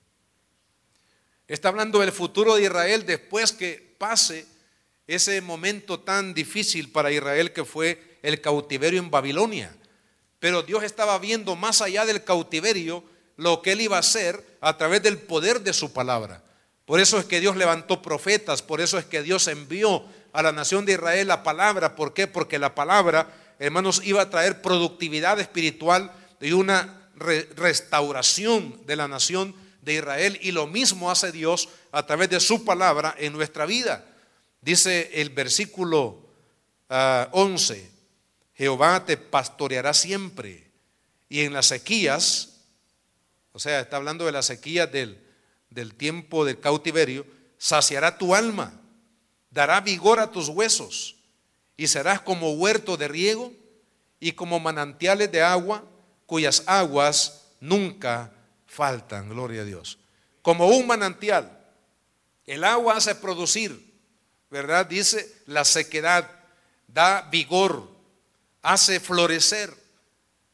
Está hablando del futuro de Israel después que pase ese momento tan difícil para Israel que fue el cautiverio en Babilonia. Pero Dios estaba viendo más allá del cautiverio lo que Él iba a hacer a través del poder de su palabra. Por eso es que Dios levantó profetas, por eso es que Dios envió a la nación de Israel la palabra. ¿Por qué? Porque la palabra, hermanos, iba a traer productividad espiritual y una re- restauración de la nación de Israel. Y lo mismo hace Dios a través de su palabra en nuestra vida. Dice el versículo uh, once: Jehová te pastoreará siempre, y en las sequías, o sea, está hablando de las sequías del, del tiempo del cautiverio, saciará tu alma, dará vigor a tus huesos, y serás como huerto de riego y como manantiales de agua, cuyas aguas nunca faltan. Gloria a Dios. Como un manantial, el agua hace producir, ¿verdad? Dice la sequedad, da vigor, hace florecer,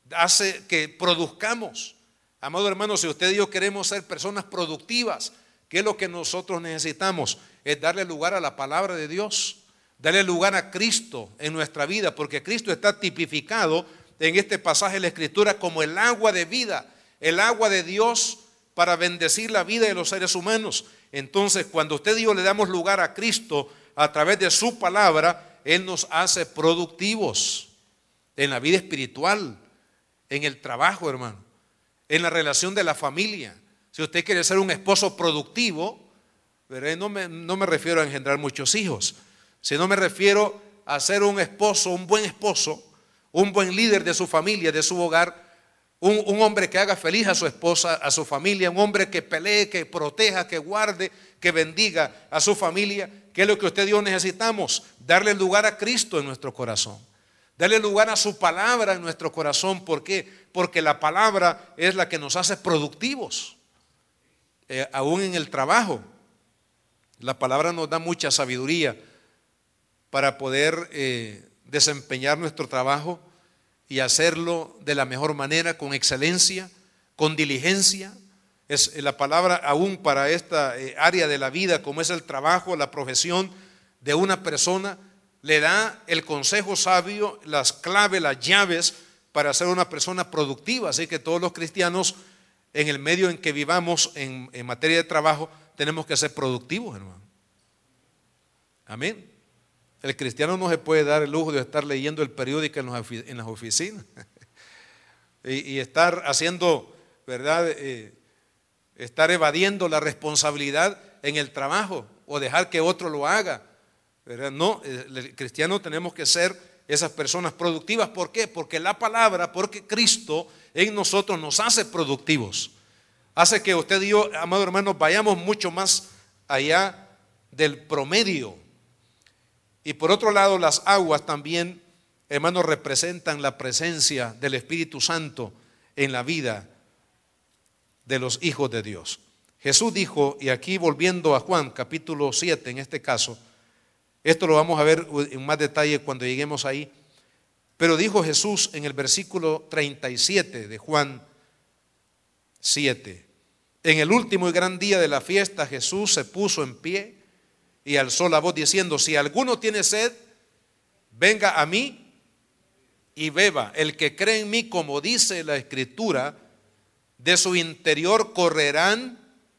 hace que produzcamos. Amado hermano, si usted y yo queremos ser personas productivas, ¿qué es lo que nosotros necesitamos? Es darle lugar a la palabra de Dios, darle lugar a Cristo en nuestra vida, porque Cristo está tipificado en este pasaje de la Escritura como el agua de vida, el agua de Dios para bendecir la vida de los seres humanos. Entonces, cuando usted y yo le damos lugar a Cristo a través de su palabra, Él nos hace productivos en la vida espiritual, en el trabajo, hermano, en la relación de la familia. Si usted quiere ser un esposo productivo, ¿verdad? No me, no me refiero a engendrar muchos hijos, sino me refiero a ser un esposo, un buen esposo, un buen líder de su familia, de su hogar, un, un hombre que haga feliz a su esposa, a su familia, un hombre que pelee, que proteja, que guarde, que bendiga a su familia. ¿Qué es lo que usted y yo necesitamos? Darle lugar a Cristo en nuestro corazón, darle lugar a su palabra en nuestro corazón. ¿Por qué? Porque la palabra es la que nos hace productivos, eh, aún en el trabajo. La palabra nos da mucha sabiduría para poder eh, desempeñar nuestro trabajo y hacerlo de la mejor manera, con excelencia, con diligencia. Es la palabra aún para esta eh, área de la vida, como es el trabajo, la profesión de una persona, le da el consejo sabio, las claves, las llaves para ser una persona productiva. Así que todos los cristianos, en el medio en que vivamos en, en materia de trabajo, tenemos que ser productivos, hermano. Amén. El cristiano no se puede dar el lujo de estar leyendo el periódico en, los, en las oficinas y, y estar haciendo, ¿verdad? Eh, estar evadiendo la responsabilidad en el trabajo o dejar que otro lo haga, ¿verdad? No, el cristiano tenemos que ser esas personas productivas. ¿Por qué? Porque la palabra, porque Cristo en nosotros nos hace productivos. Hace que usted y yo, amado hermano, vayamos mucho más allá del promedio. Y por otro lado, las aguas también, hermanos, representan la presencia del Espíritu Santo en la vida de los hijos de Dios. Jesús dijo, y aquí volviendo a Juan capítulo siete en este caso, esto lo vamos a ver en más detalle cuando lleguemos ahí, pero dijo Jesús en el versículo treinta y siete de Juan siete: en el último y gran día de la fiesta, Jesús se puso en pie y alzó la voz diciendo: si alguno tiene sed, venga a mí y beba. El que cree en mí, como dice la Escritura, de su interior correrán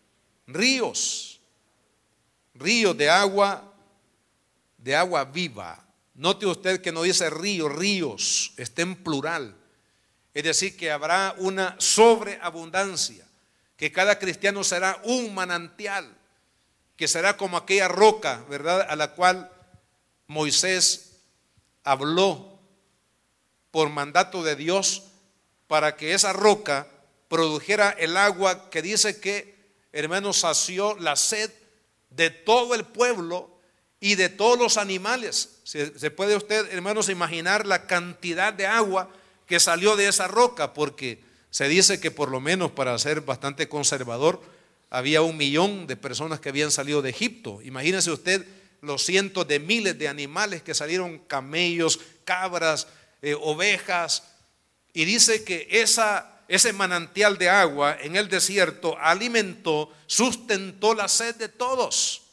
ríos, ríos de agua, de agua viva. Note usted que no dice río, ríos, está en plural. Es decir, que habrá una sobreabundancia, que cada cristiano será un manantial, que será como aquella roca, ¿verdad?, a la cual Moisés habló por mandato de Dios para que esa roca produjera el agua que dice que, hermanos, sació la sed de todo el pueblo y de todos los animales. Se, se puede usted, hermanos, imaginar la cantidad de agua que salió de esa roca, porque se dice que, por lo menos para ser bastante conservador, había un millón de personas que habían salido de Egipto. Imagínese usted los cientos de miles de animales que salieron, camellos, cabras, eh, ovejas, y dice que esa, ese manantial de agua en el desierto alimentó, sustentó la sed de todos.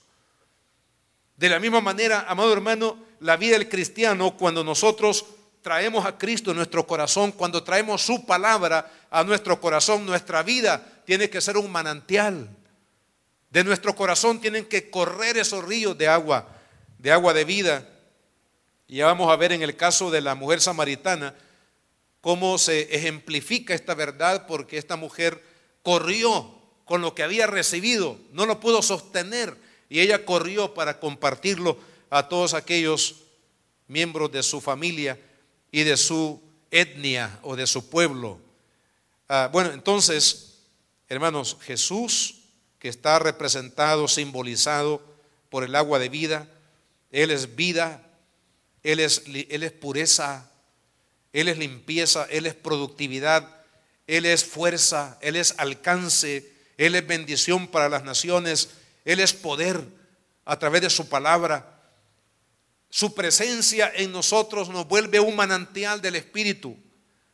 De la misma manera, amado hermano, la vida del cristiano, cuando nosotros traemos a Cristo en nuestro corazón, cuando traemos su palabra a nuestro corazón, nuestra vida tiene que ser un manantial. De nuestro corazón tienen que correr esos ríos de agua, de agua de vida. Y ya vamos a ver en el caso de la mujer samaritana cómo se ejemplifica esta verdad, porque esta mujer corrió con lo que había recibido, no lo pudo sostener, y ella corrió para compartirlo a todos aquellos miembros de su familia y de su etnia o de su pueblo. Ah, bueno, entonces, hermanos, Jesús, que está representado, simbolizado por el agua de vida, Él es vida, Él es, Él es pureza, Él es limpieza, Él es productividad, Él es fuerza, Él es alcance, Él es bendición para las naciones, Él es poder a través de su palabra. Su presencia en nosotros nos vuelve un manantial del Espíritu,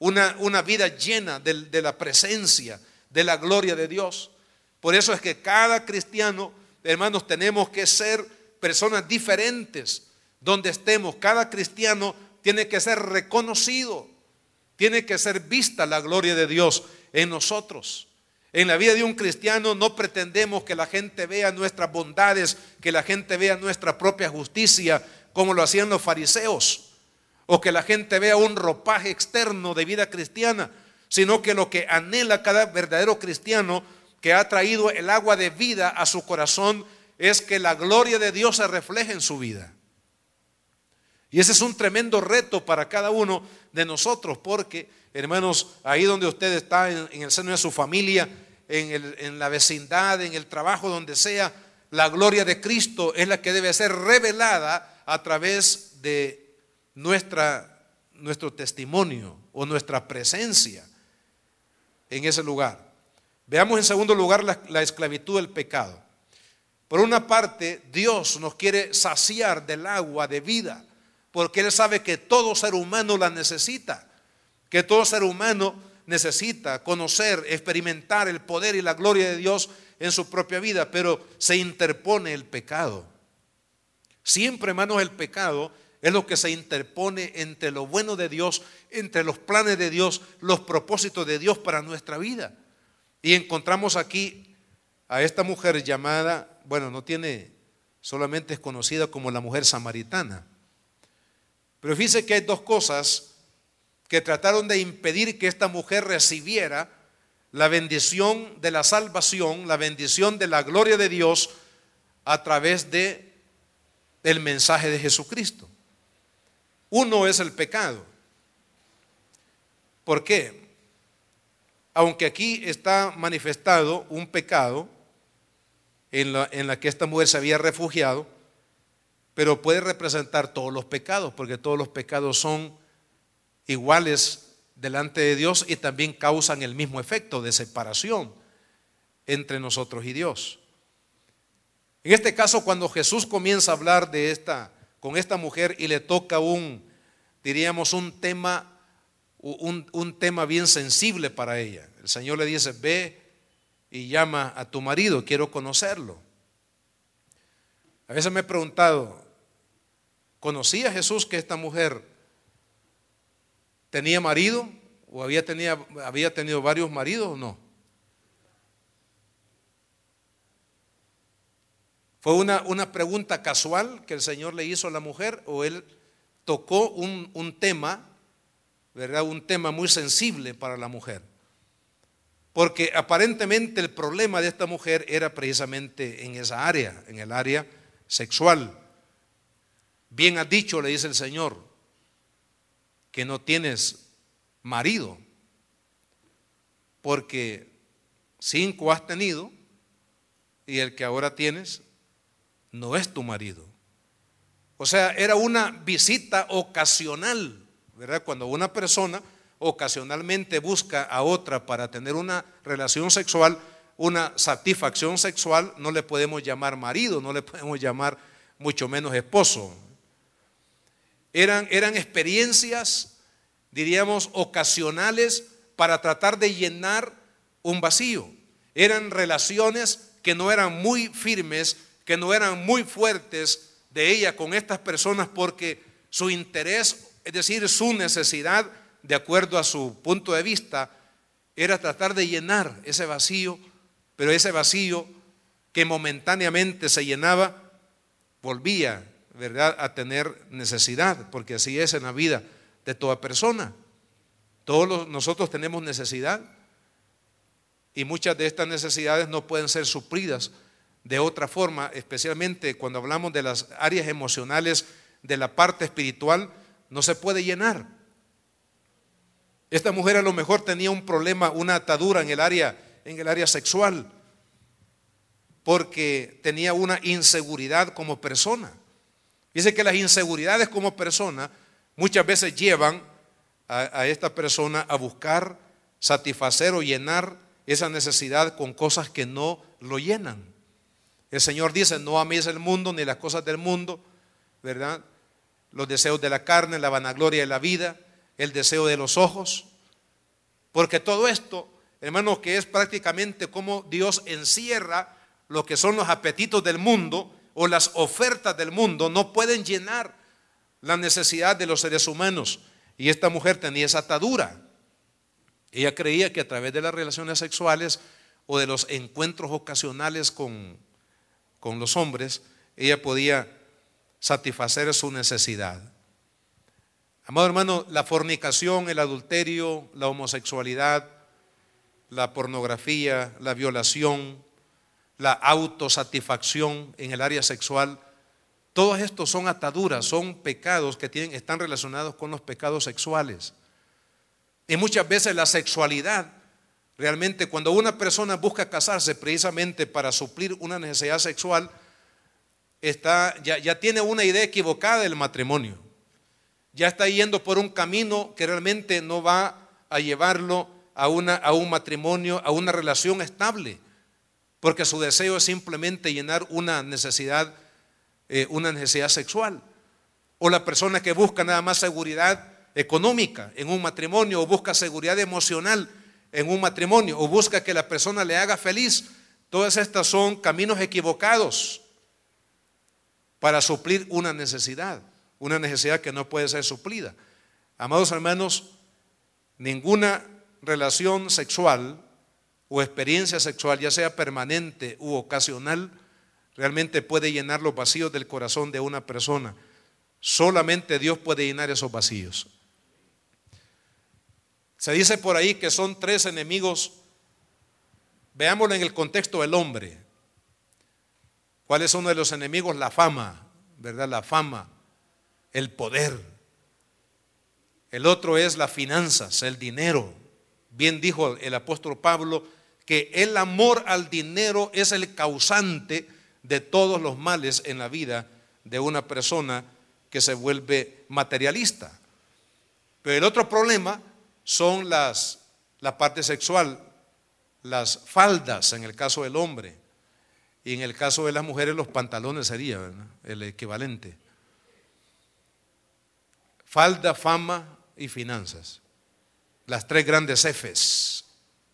una, una vida llena de, de la presencia, de la gloria de Dios. Por eso es que cada cristiano, hermanos, tenemos que ser personas diferentes donde estemos. Cada cristiano tiene que ser reconocido, tiene que ser vista la gloria de Dios en nosotros. En la vida de un cristiano no pretendemos que la gente vea nuestras bondades, que la gente vea nuestra propia justicia, como lo hacían los fariseos, o que la gente vea un ropaje externo de vida cristiana, sino que lo que anhela cada verdadero cristiano que ha traído el agua de vida a su corazón es que la gloria de Dios se refleje en su vida. Y ese es un tremendo reto para cada uno de nosotros, porque, hermanos, ahí donde usted está, en, en el seno de su familia, en, el, en la vecindad, en el trabajo, donde sea, la gloria de Cristo es la que debe ser revelada a través de nuestra, nuestro testimonio o nuestra presencia en ese lugar. Veamos en segundo lugar la, la esclavitud del pecado. Por una parte, Dios nos quiere saciar del agua de vida, porque Él sabe que todo ser humano la necesita, que todo ser humano necesita conocer, experimentar el poder y la gloria de Dios en su propia vida, pero se interpone el pecado. Siempre, hermanos, el pecado es lo que se interpone entre lo bueno de Dios, entre los planes de Dios, los propósitos de Dios para nuestra vida. Y encontramos aquí a esta mujer llamada, bueno, no tiene, solamente es conocida como la mujer samaritana. Pero fíjese que hay dos cosas que trataron de impedir que esta mujer recibiera la bendición de la salvación, la bendición de la gloria de Dios a través de el mensaje de Jesucristo. Uno es el pecado. ¿Por qué? Aunque aquí está manifestado un pecado en la, en la que esta mujer se había refugiado, pero puede representar todos los pecados, porque todos los pecados son iguales delante de Dios y también causan el mismo efecto de separación entre nosotros y Dios. En este caso, cuando Jesús comienza a hablar de esta, con esta mujer y le toca un, diríamos, un tema, un, un tema bien sensible para ella. El Señor le dice: ve y llama a tu marido, quiero conocerlo. A veces me he preguntado, ¿conocía Jesús que esta mujer tenía marido o había tenido, había tenido varios maridos o no? ¿Fue una, una pregunta casual que el Señor le hizo a la mujer, o Él tocó un, un tema, ¿verdad? Un tema muy sensible para la mujer? Porque aparentemente el problema de esta mujer era precisamente en esa área, en el área sexual. Bien has dicho, le dice el Señor, que no tienes marido, porque cinco has tenido y el que ahora tienes no es tu marido. O sea, era una visita ocasional, ¿verdad? Cuando una persona ocasionalmente busca a otra para tener una relación sexual, una satisfacción sexual, no le podemos llamar marido, no le podemos llamar mucho menos esposo. Eran, eran experiencias, diríamos, ocasionales para tratar de llenar un vacío. Eran relaciones que no eran muy firmes, que no eran muy fuertes de ella con estas personas, porque su interés, es decir, su necesidad, de acuerdo a su punto de vista, era tratar de llenar ese vacío, pero ese vacío que momentáneamente se llenaba, volvía, ¿verdad?, a tener necesidad, porque así es en la vida de toda persona. Todos los, nosotros tenemos necesidad, y muchas de estas necesidades no pueden ser suplidas de otra forma, especialmente cuando hablamos de las áreas emocionales, de la parte espiritual, no se puede llenar. Esta mujer a lo mejor tenía un problema, una atadura en el área, en el área sexual, porque tenía una inseguridad como persona. Dice que las inseguridades como persona muchas veces llevan a, a esta persona a buscar satisfacer o llenar esa necesidad con cosas que no lo llenan. El Señor dice: no améis el mundo ni las cosas del mundo, ¿verdad? Los deseos de la carne, la vanagloria de la vida, el deseo de los ojos. Porque todo esto, hermanos, que es prácticamente como Dios encierra lo que son los apetitos del mundo o las ofertas del mundo, no pueden llenar la necesidad de los seres humanos. Y esta mujer tenía esa atadura. Ella creía que a través de las relaciones sexuales o de los encuentros ocasionales con, con los hombres, ella podía satisfacer su necesidad. Amado hermano, la fornicación, el adulterio, la homosexualidad, la pornografía, la violación, la autosatisfacción en el área sexual, todos estos son ataduras, son pecados que tienen, están relacionados con los pecados sexuales. Y muchas veces la sexualidad, realmente cuando una persona busca casarse precisamente para suplir una necesidad sexual, está, ya, ya tiene una idea equivocada del matrimonio. Ya está yendo por un camino que realmente no va a llevarlo a, una, a un matrimonio, a una relación estable, porque su deseo es simplemente llenar una necesidad, eh, una necesidad sexual. O la persona que busca nada más seguridad económica en un matrimonio, o busca seguridad emocional en un matrimonio, o busca que la persona le haga feliz. Todas estas son caminos equivocados para suplir una necesidad, una necesidad que no puede ser suplida. Amados hermanos, ninguna relación sexual o experiencia sexual, ya sea permanente u ocasional, realmente puede llenar los vacíos del corazón de una persona. Solamente Dios puede llenar esos vacíos. Se dice por ahí que son tres enemigos. Veámoslo en el contexto del hombre. ¿Cuál es uno de los enemigos? La fama, ¿verdad? La fama, el poder. El otro es las finanzas, el dinero. Bien dijo el apóstol Pablo que el amor al dinero es el causante de todos los males en la vida de una persona que se vuelve materialista. Pero el otro problema son las, la parte sexual, las faldas en el caso del hombre, y en el caso de las mujeres los pantalones sería, ¿verdad?, el equivalente. Falda, fama y finanzas, las tres grandes Fs,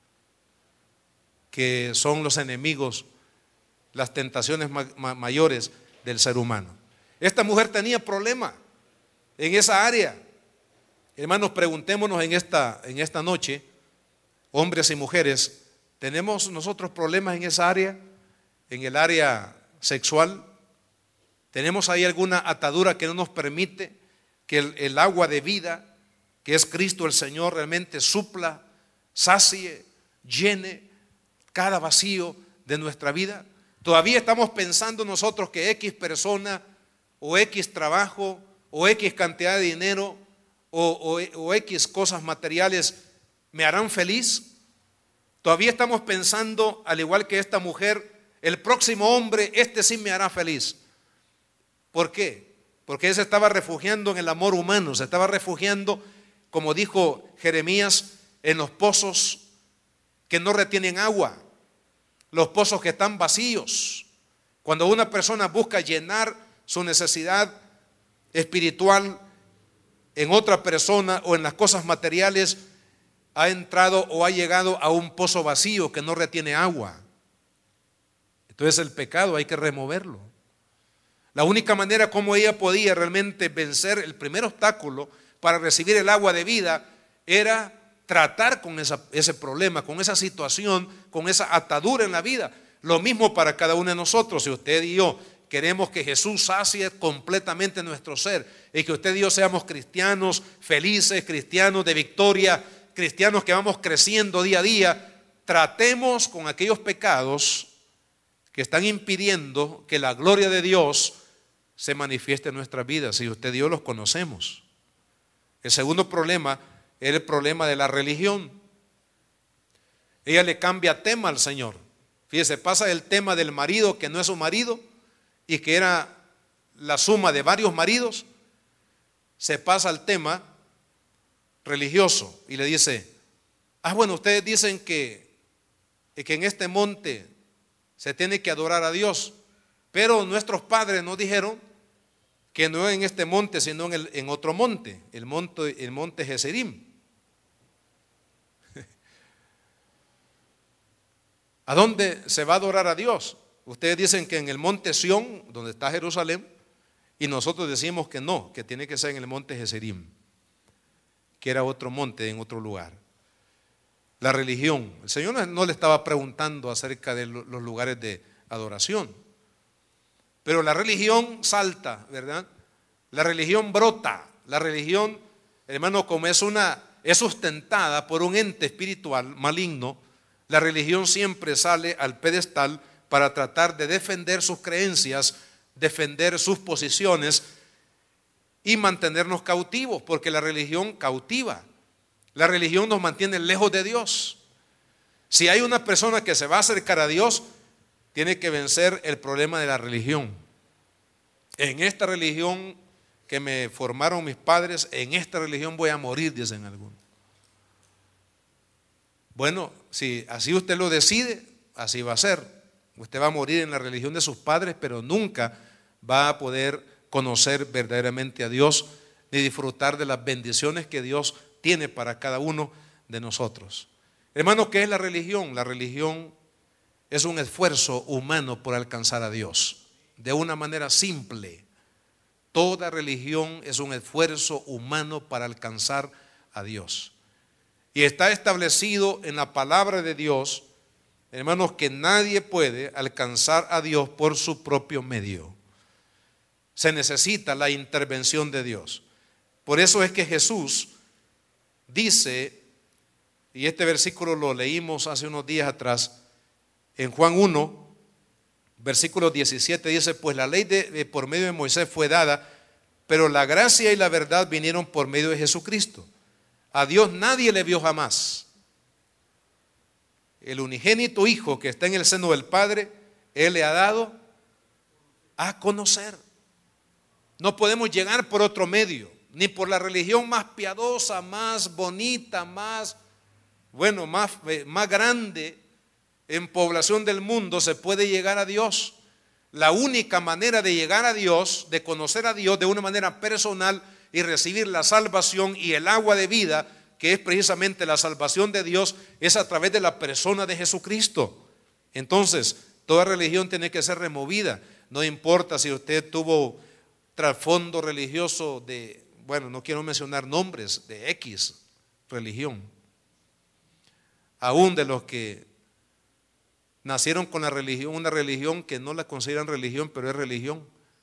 que son los enemigos, las tentaciones ma- ma- mayores del ser humano. Esta mujer tenía problema en esa área. Hermanos, preguntémonos en esta, en esta noche, hombres y mujeres, ¿tenemos nosotros problemas en esa área? En el área sexual, ¿tenemos ahí alguna atadura que no nos permite que el, el agua de vida, que es Cristo el Señor, realmente supla, sacie, llene cada vacío de nuestra vida? Todavía estamos pensando nosotros que X persona o X trabajo o X cantidad de dinero o, o, o X cosas materiales me harán feliz. Todavía estamos pensando, al igual que esta mujer, el próximo hombre, este sí me hará feliz. ¿Por qué? Porque él se estaba refugiando en el amor humano, se estaba refugiando, como dijo Jeremías, en los pozos que no retienen agua, los pozos que están vacíos. Cuando una persona busca llenar su necesidad espiritual en otra persona o en las cosas materiales, ha entrado o ha llegado a un pozo vacío que no retiene agua. Entonces el pecado hay que removerlo. La única manera como ella podía realmente vencer el primer obstáculo para recibir el agua de vida era tratar con esa, ese problema, con esa situación, con esa atadura en la vida. Lo mismo para cada uno de nosotros. Si usted y yo queremos que Jesús sacie completamente nuestro ser y que usted y yo seamos cristianos felices, cristianos de victoria, cristianos que vamos creciendo día a día, tratemos con aquellos pecados que están impidiendo que la gloria de Dios se manifieste en nuestras vidas, y usted y yo los conocemos. El segundo problema era el problema de la religión. Ella le cambia tema al Señor. Fíjese, pasa del tema del marido que no es su marido y que era la suma de varios maridos, se pasa al tema religioso y le dice: ah, bueno, ustedes dicen que, que en este monte se tiene que adorar a Dios, pero nuestros padres nos dijeron que no en este monte, sino en, el, en otro monte, el monte, el monte Geserim. ¿A dónde se va a adorar a Dios? Ustedes dicen que en el monte Sión, donde está Jerusalén, y nosotros decimos que no, que tiene que ser en el monte Geserim, que era otro monte en otro lugar. La religión, el Señor no le estaba preguntando acerca de los lugares de adoración, pero la religión salta, ¿verdad? La religión brota, la religión, hermano, como es una, es sustentada por un ente espiritual maligno, la religión siempre sale al pedestal para tratar de defender sus creencias, defender sus posiciones y mantenernos cautivos, porque la religión cautiva. La religión nos mantiene lejos de Dios. Si hay una persona que se va a acercar a Dios, tiene que vencer el problema de la religión. En esta religión que me formaron mis padres, en esta religión voy a morir, dicen algunos. Bueno, si así usted lo decide, así va a ser. Usted va a morir en la religión de sus padres, pero nunca va a poder conocer verdaderamente a Dios ni disfrutar de las bendiciones que Dios tiene para cada uno de nosotros. Hermano, ¿qué es la religión? La religión es un esfuerzo humano por alcanzar a Dios. De una manera simple, toda religión es un esfuerzo humano para alcanzar a Dios. Y está establecido en la palabra de Dios, hermanos, que nadie puede alcanzar a Dios por su propio medio. Se necesita la intervención de Dios. Por eso es que Jesús dice, y este versículo lo leímos hace unos días atrás, en Juan uno, versículo diecisiete, dice: pues la ley de, de, por medio de Moisés fue dada, pero la gracia y la verdad vinieron por medio de Jesucristo. A Dios nadie le vio jamás. El unigénito Hijo que está en el seno del Padre, Él le ha dado a conocer. No podemos llegar por otro medio, ni por la religión más piadosa, más bonita, más, bueno, más, más grande en población del mundo se puede llegar a Dios. La única manera de llegar a Dios, de conocer a Dios de una manera personal y recibir la salvación y el agua de vida, que es precisamente la salvación de Dios, es a través de la persona de Jesucristo. Entonces, toda religión tiene que ser removida. No importa si usted tuvo trasfondo religioso de, bueno, no quiero mencionar nombres, de X religión, aún de los que nacieron con la religión, una religión que no la consideran religión, pero es religión.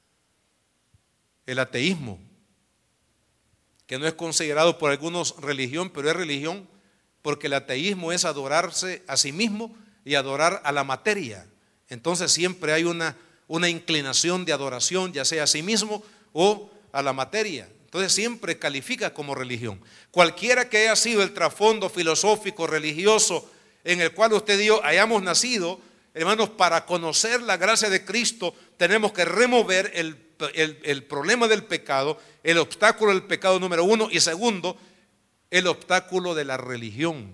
El ateísmo, que no es considerado por algunos religión, pero es religión, porque el ateísmo es adorarse a sí mismo y adorar a la materia. Entonces siempre hay una, una inclinación de adoración, ya sea a sí mismo o a la materia. Entonces siempre califica como religión. Cualquiera que haya sido el trasfondo filosófico, religioso, en el cual usted y yo hayamos nacido, hermanos, para conocer la gracia de Cristo tenemos que remover el, el, el problema del pecado, el obstáculo del pecado número uno, y segundo, el obstáculo de la religión.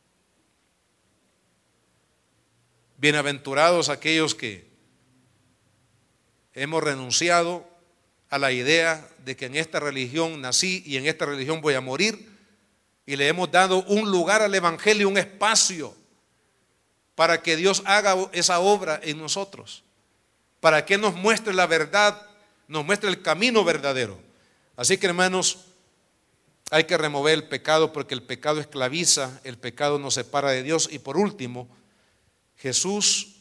Bienaventurados aquellos que hemos renunciado a la idea de que en esta religión nací y en esta religión voy a morir, y le hemos dado un lugar al evangelio, un espacio para que Dios haga esa obra en nosotros, para que nos muestre la verdad, nos muestre el camino verdadero. Así que, hermanos, hay que remover el pecado, porque el pecado esclaviza, el pecado nos separa de Dios. Y por último, Jesús,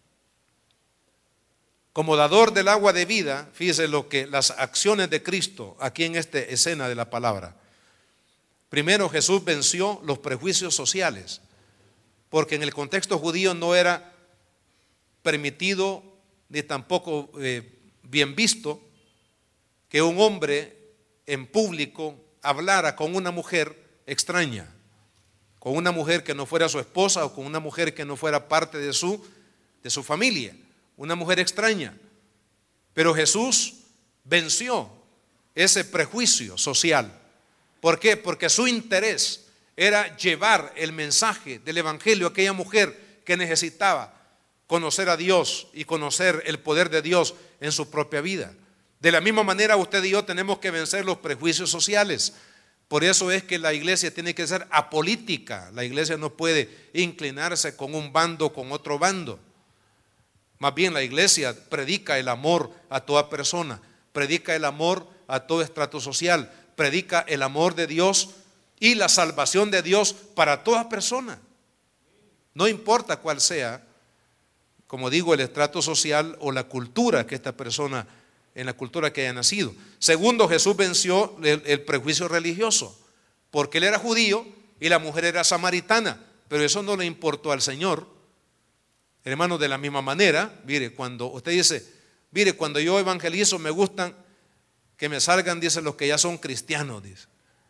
como dador del agua de vida, fíjese lo que las acciones de Cristo aquí en esta escena de la palabra. Primero, Jesús venció los prejuicios sociales, porque en el contexto judío no era permitido ni tampoco eh, bien visto que un hombre en público hablara con una mujer extraña, con una mujer que no fuera su esposa o con una mujer que no fuera parte de su, de su familia, una mujer extraña. Pero Jesús venció ese prejuicio social. ¿Por qué? Porque su interés era llevar el mensaje del evangelio a aquella mujer que necesitaba conocer a Dios y conocer el poder de Dios en su propia vida. De la misma manera, usted y yo tenemos que vencer los prejuicios sociales, Por eso es que la iglesia tiene que ser apolítica. La iglesia no puede inclinarse con un bando o con otro bando. Más bien la iglesia predica el amor a toda persona, predica el amor a todo estrato social, predica el amor de Dios y la salvación de Dios para toda persona. No importa cuál sea, como digo, el estrato social o la cultura que esta persona, en la cultura que haya nacido. Segundo, Jesús venció el, el prejuicio religioso, porque él era judío y la mujer era samaritana, pero eso no le importó al Señor. Hermanos, de la misma manera, mire, cuando usted dice, mire, cuando yo evangelizo me gustan que me salgan, dice, los que ya son cristianos, dice.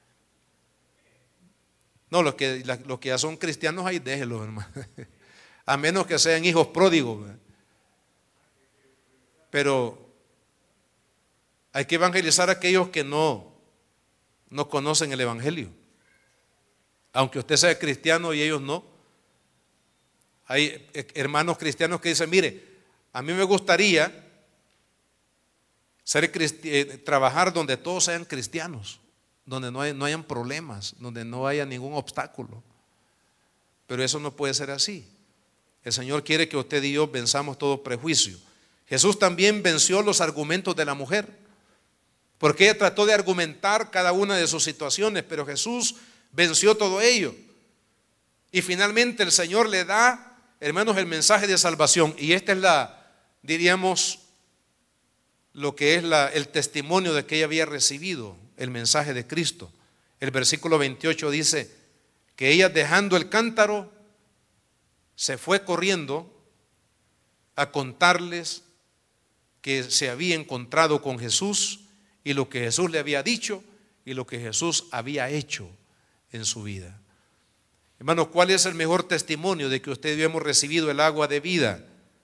No, los que, los que ya son cristianos, ahí déjenlos, hermano. A menos que sean hijos pródigos, ¿verdad? Pero hay que evangelizar a aquellos que no, no conocen el evangelio. Aunque usted sea cristiano y ellos no. Hay hermanos cristianos que dicen, mire, a mí me gustaría ser cristi- trabajar donde todos sean cristianos, donde no, hay, no hayan problemas, donde no haya ningún obstáculo. Pero eso no puede ser así. El Señor quiere que usted y yo venzamos todo prejuicio. Jesús también venció los argumentos de la mujer, porque ella trató de argumentar cada una de sus situaciones, pero Jesús venció todo ello. Y finalmente el Señor le da, hermanos, el mensaje de salvación. Y esta es la, diríamos, lo que es la, el testimonio de que ella había recibido el mensaje de Cristo. El versículo veintiocho dice que ella, dejando el cántaro, se fue corriendo a contarles que se había encontrado con Jesús y lo que Jesús le había dicho y lo que Jesús había hecho en su vida. Hermanos, ¿cuál es el mejor testimonio de que usted y yo hemos recibido el agua de vida?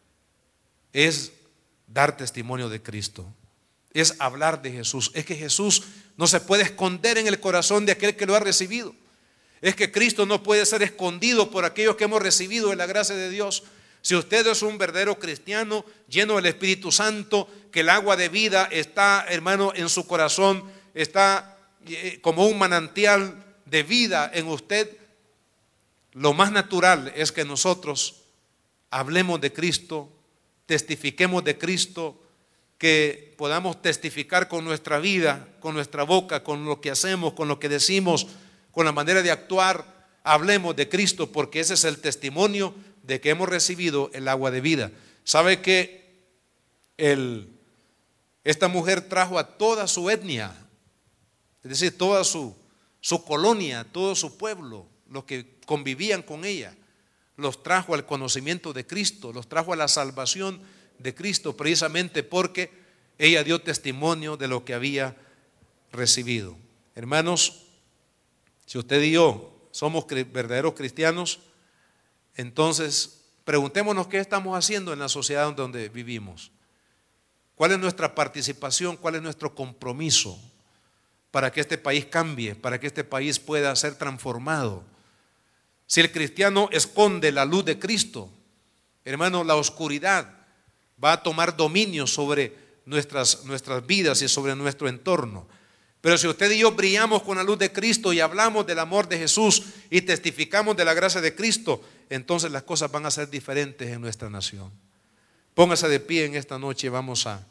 Es dar testimonio de Cristo, es hablar de Jesús. Es que Jesús no se puede esconder en el corazón de aquel que lo ha recibido. Es que Cristo no puede ser escondido por aquellos que hemos recibido de la gracia de Dios. Si usted es un verdadero cristiano lleno del Espíritu Santo, que el agua de vida está, hermano, en su corazón, está como un manantial de vida en usted, lo más natural es que nosotros hablemos de Cristo, testifiquemos de Cristo, que podamos testificar con nuestra vida, con nuestra boca, con lo que hacemos, con lo que decimos, con la manera de actuar. Hablemos de Cristo, porque ese es el testimonio de que hemos recibido el agua de vida. ¿Sabe que el, esta mujer trajo a toda su etnia, es decir, toda su, su colonia, todo su pueblo, los que convivían con ella, los trajo al conocimiento de Cristo, los trajo a la salvación de Cristo, precisamente porque ella dio testimonio de lo que había recibido? Hermanos, si usted y yo somos verdaderos cristianos, entonces preguntémonos qué estamos haciendo en la sociedad donde vivimos. ¿Cuál es nuestra participación? ¿Cuál es nuestro compromiso para que este país cambie, para que este país pueda ser transformado? Si el cristiano esconde la luz de Cristo, hermano, la oscuridad va a tomar dominio sobre nuestras, nuestras vidas y sobre nuestro entorno. Pero si usted y yo brillamos con la luz de Cristo y hablamos del amor de Jesús y testificamos de la gracia de Cristo, entonces las cosas van a ser diferentes en nuestra nación. Póngase de pie en esta noche y vamos a,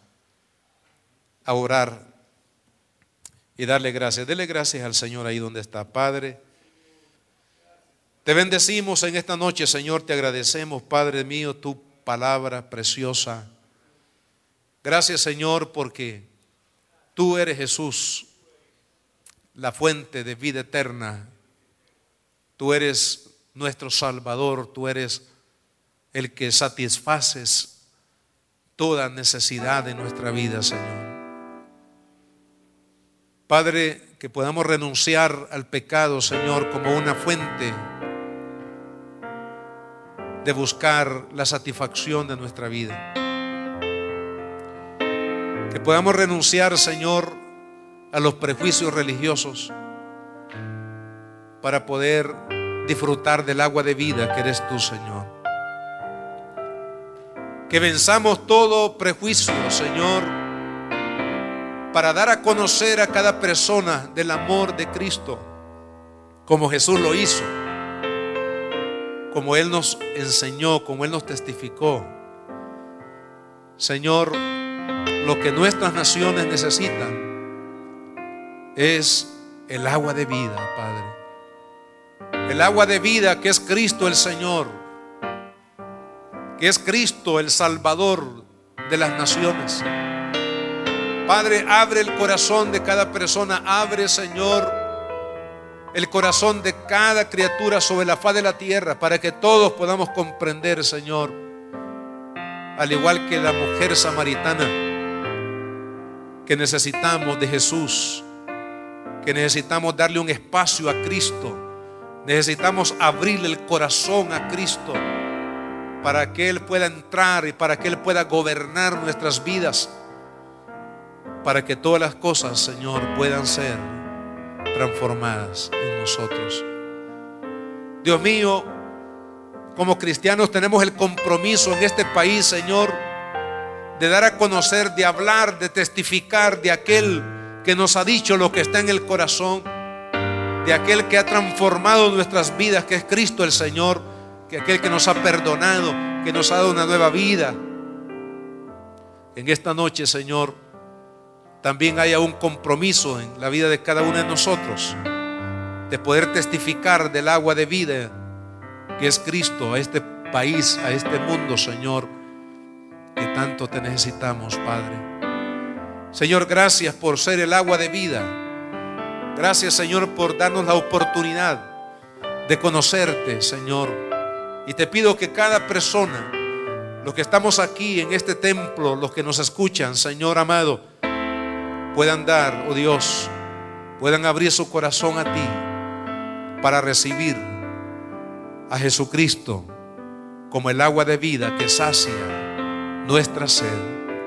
a orar y darle gracias. Dele gracias al Señor ahí donde está. Padre, te bendecimos en esta noche, Señor, te agradecemos, Padre mío, tu palabra preciosa. Gracias, Señor, porque tú eres Jesús, la fuente de vida eterna. Tú eres nuestro Salvador, tú eres el que satisfaces toda necesidad de nuestra vida, Señor. Padre, que podamos renunciar al pecado, Señor, como una fuente de buscar la satisfacción de nuestra vida. Que podamos renunciar, Señor, a los prejuicios religiosos para poder disfrutar del agua de vida que eres tú, Señor. Que venzamos todo prejuicio, Señor, para dar a conocer a cada persona del amor de Cristo, como Jesús lo hizo, como Él nos enseñó, como Él nos testificó. Señor, lo que nuestras naciones necesitan es el agua de vida, Padre. El agua de vida que es Cristo el Señor, que es Cristo el Salvador de las naciones. Padre, abre el corazón de cada persona. Abre, Señor, el corazón de cada criatura sobre la faz de la tierra, para que todos podamos comprender, Señor, al igual que la mujer samaritana, que necesitamos de Jesús, que necesitamos darle un espacio a Cristo, necesitamos abrirle el corazón a Cristo para que Él pueda entrar y para que Él pueda gobernar nuestras vidas, para que todas las cosas, Señor, puedan ser transformadas en nosotros. Dios mío, como cristianos tenemos el compromiso en este país, Señor, de dar a conocer, de hablar, de testificar de aquel que nos ha dicho lo que está en el corazón, de aquel que ha transformado nuestras vidas, que es Cristo el Señor, que aquel que nos ha perdonado, que nos ha dado una nueva vida. En esta noche, Señor, también haya un compromiso en la vida de cada uno de nosotros, de poder testificar del agua de vida que es Cristo a este país, a este mundo, Señor, que tanto te necesitamos, Padre. Señor, gracias por ser el agua de vida. Gracias, Señor, por darnos la oportunidad de conocerte, Señor. Y te pido que cada persona, los que estamos aquí en este templo, los que nos escuchan, Señor amado, puedan dar, oh Dios, puedan abrir su corazón a ti para recibir a Jesucristo como el agua de vida que sacia nuestra sed.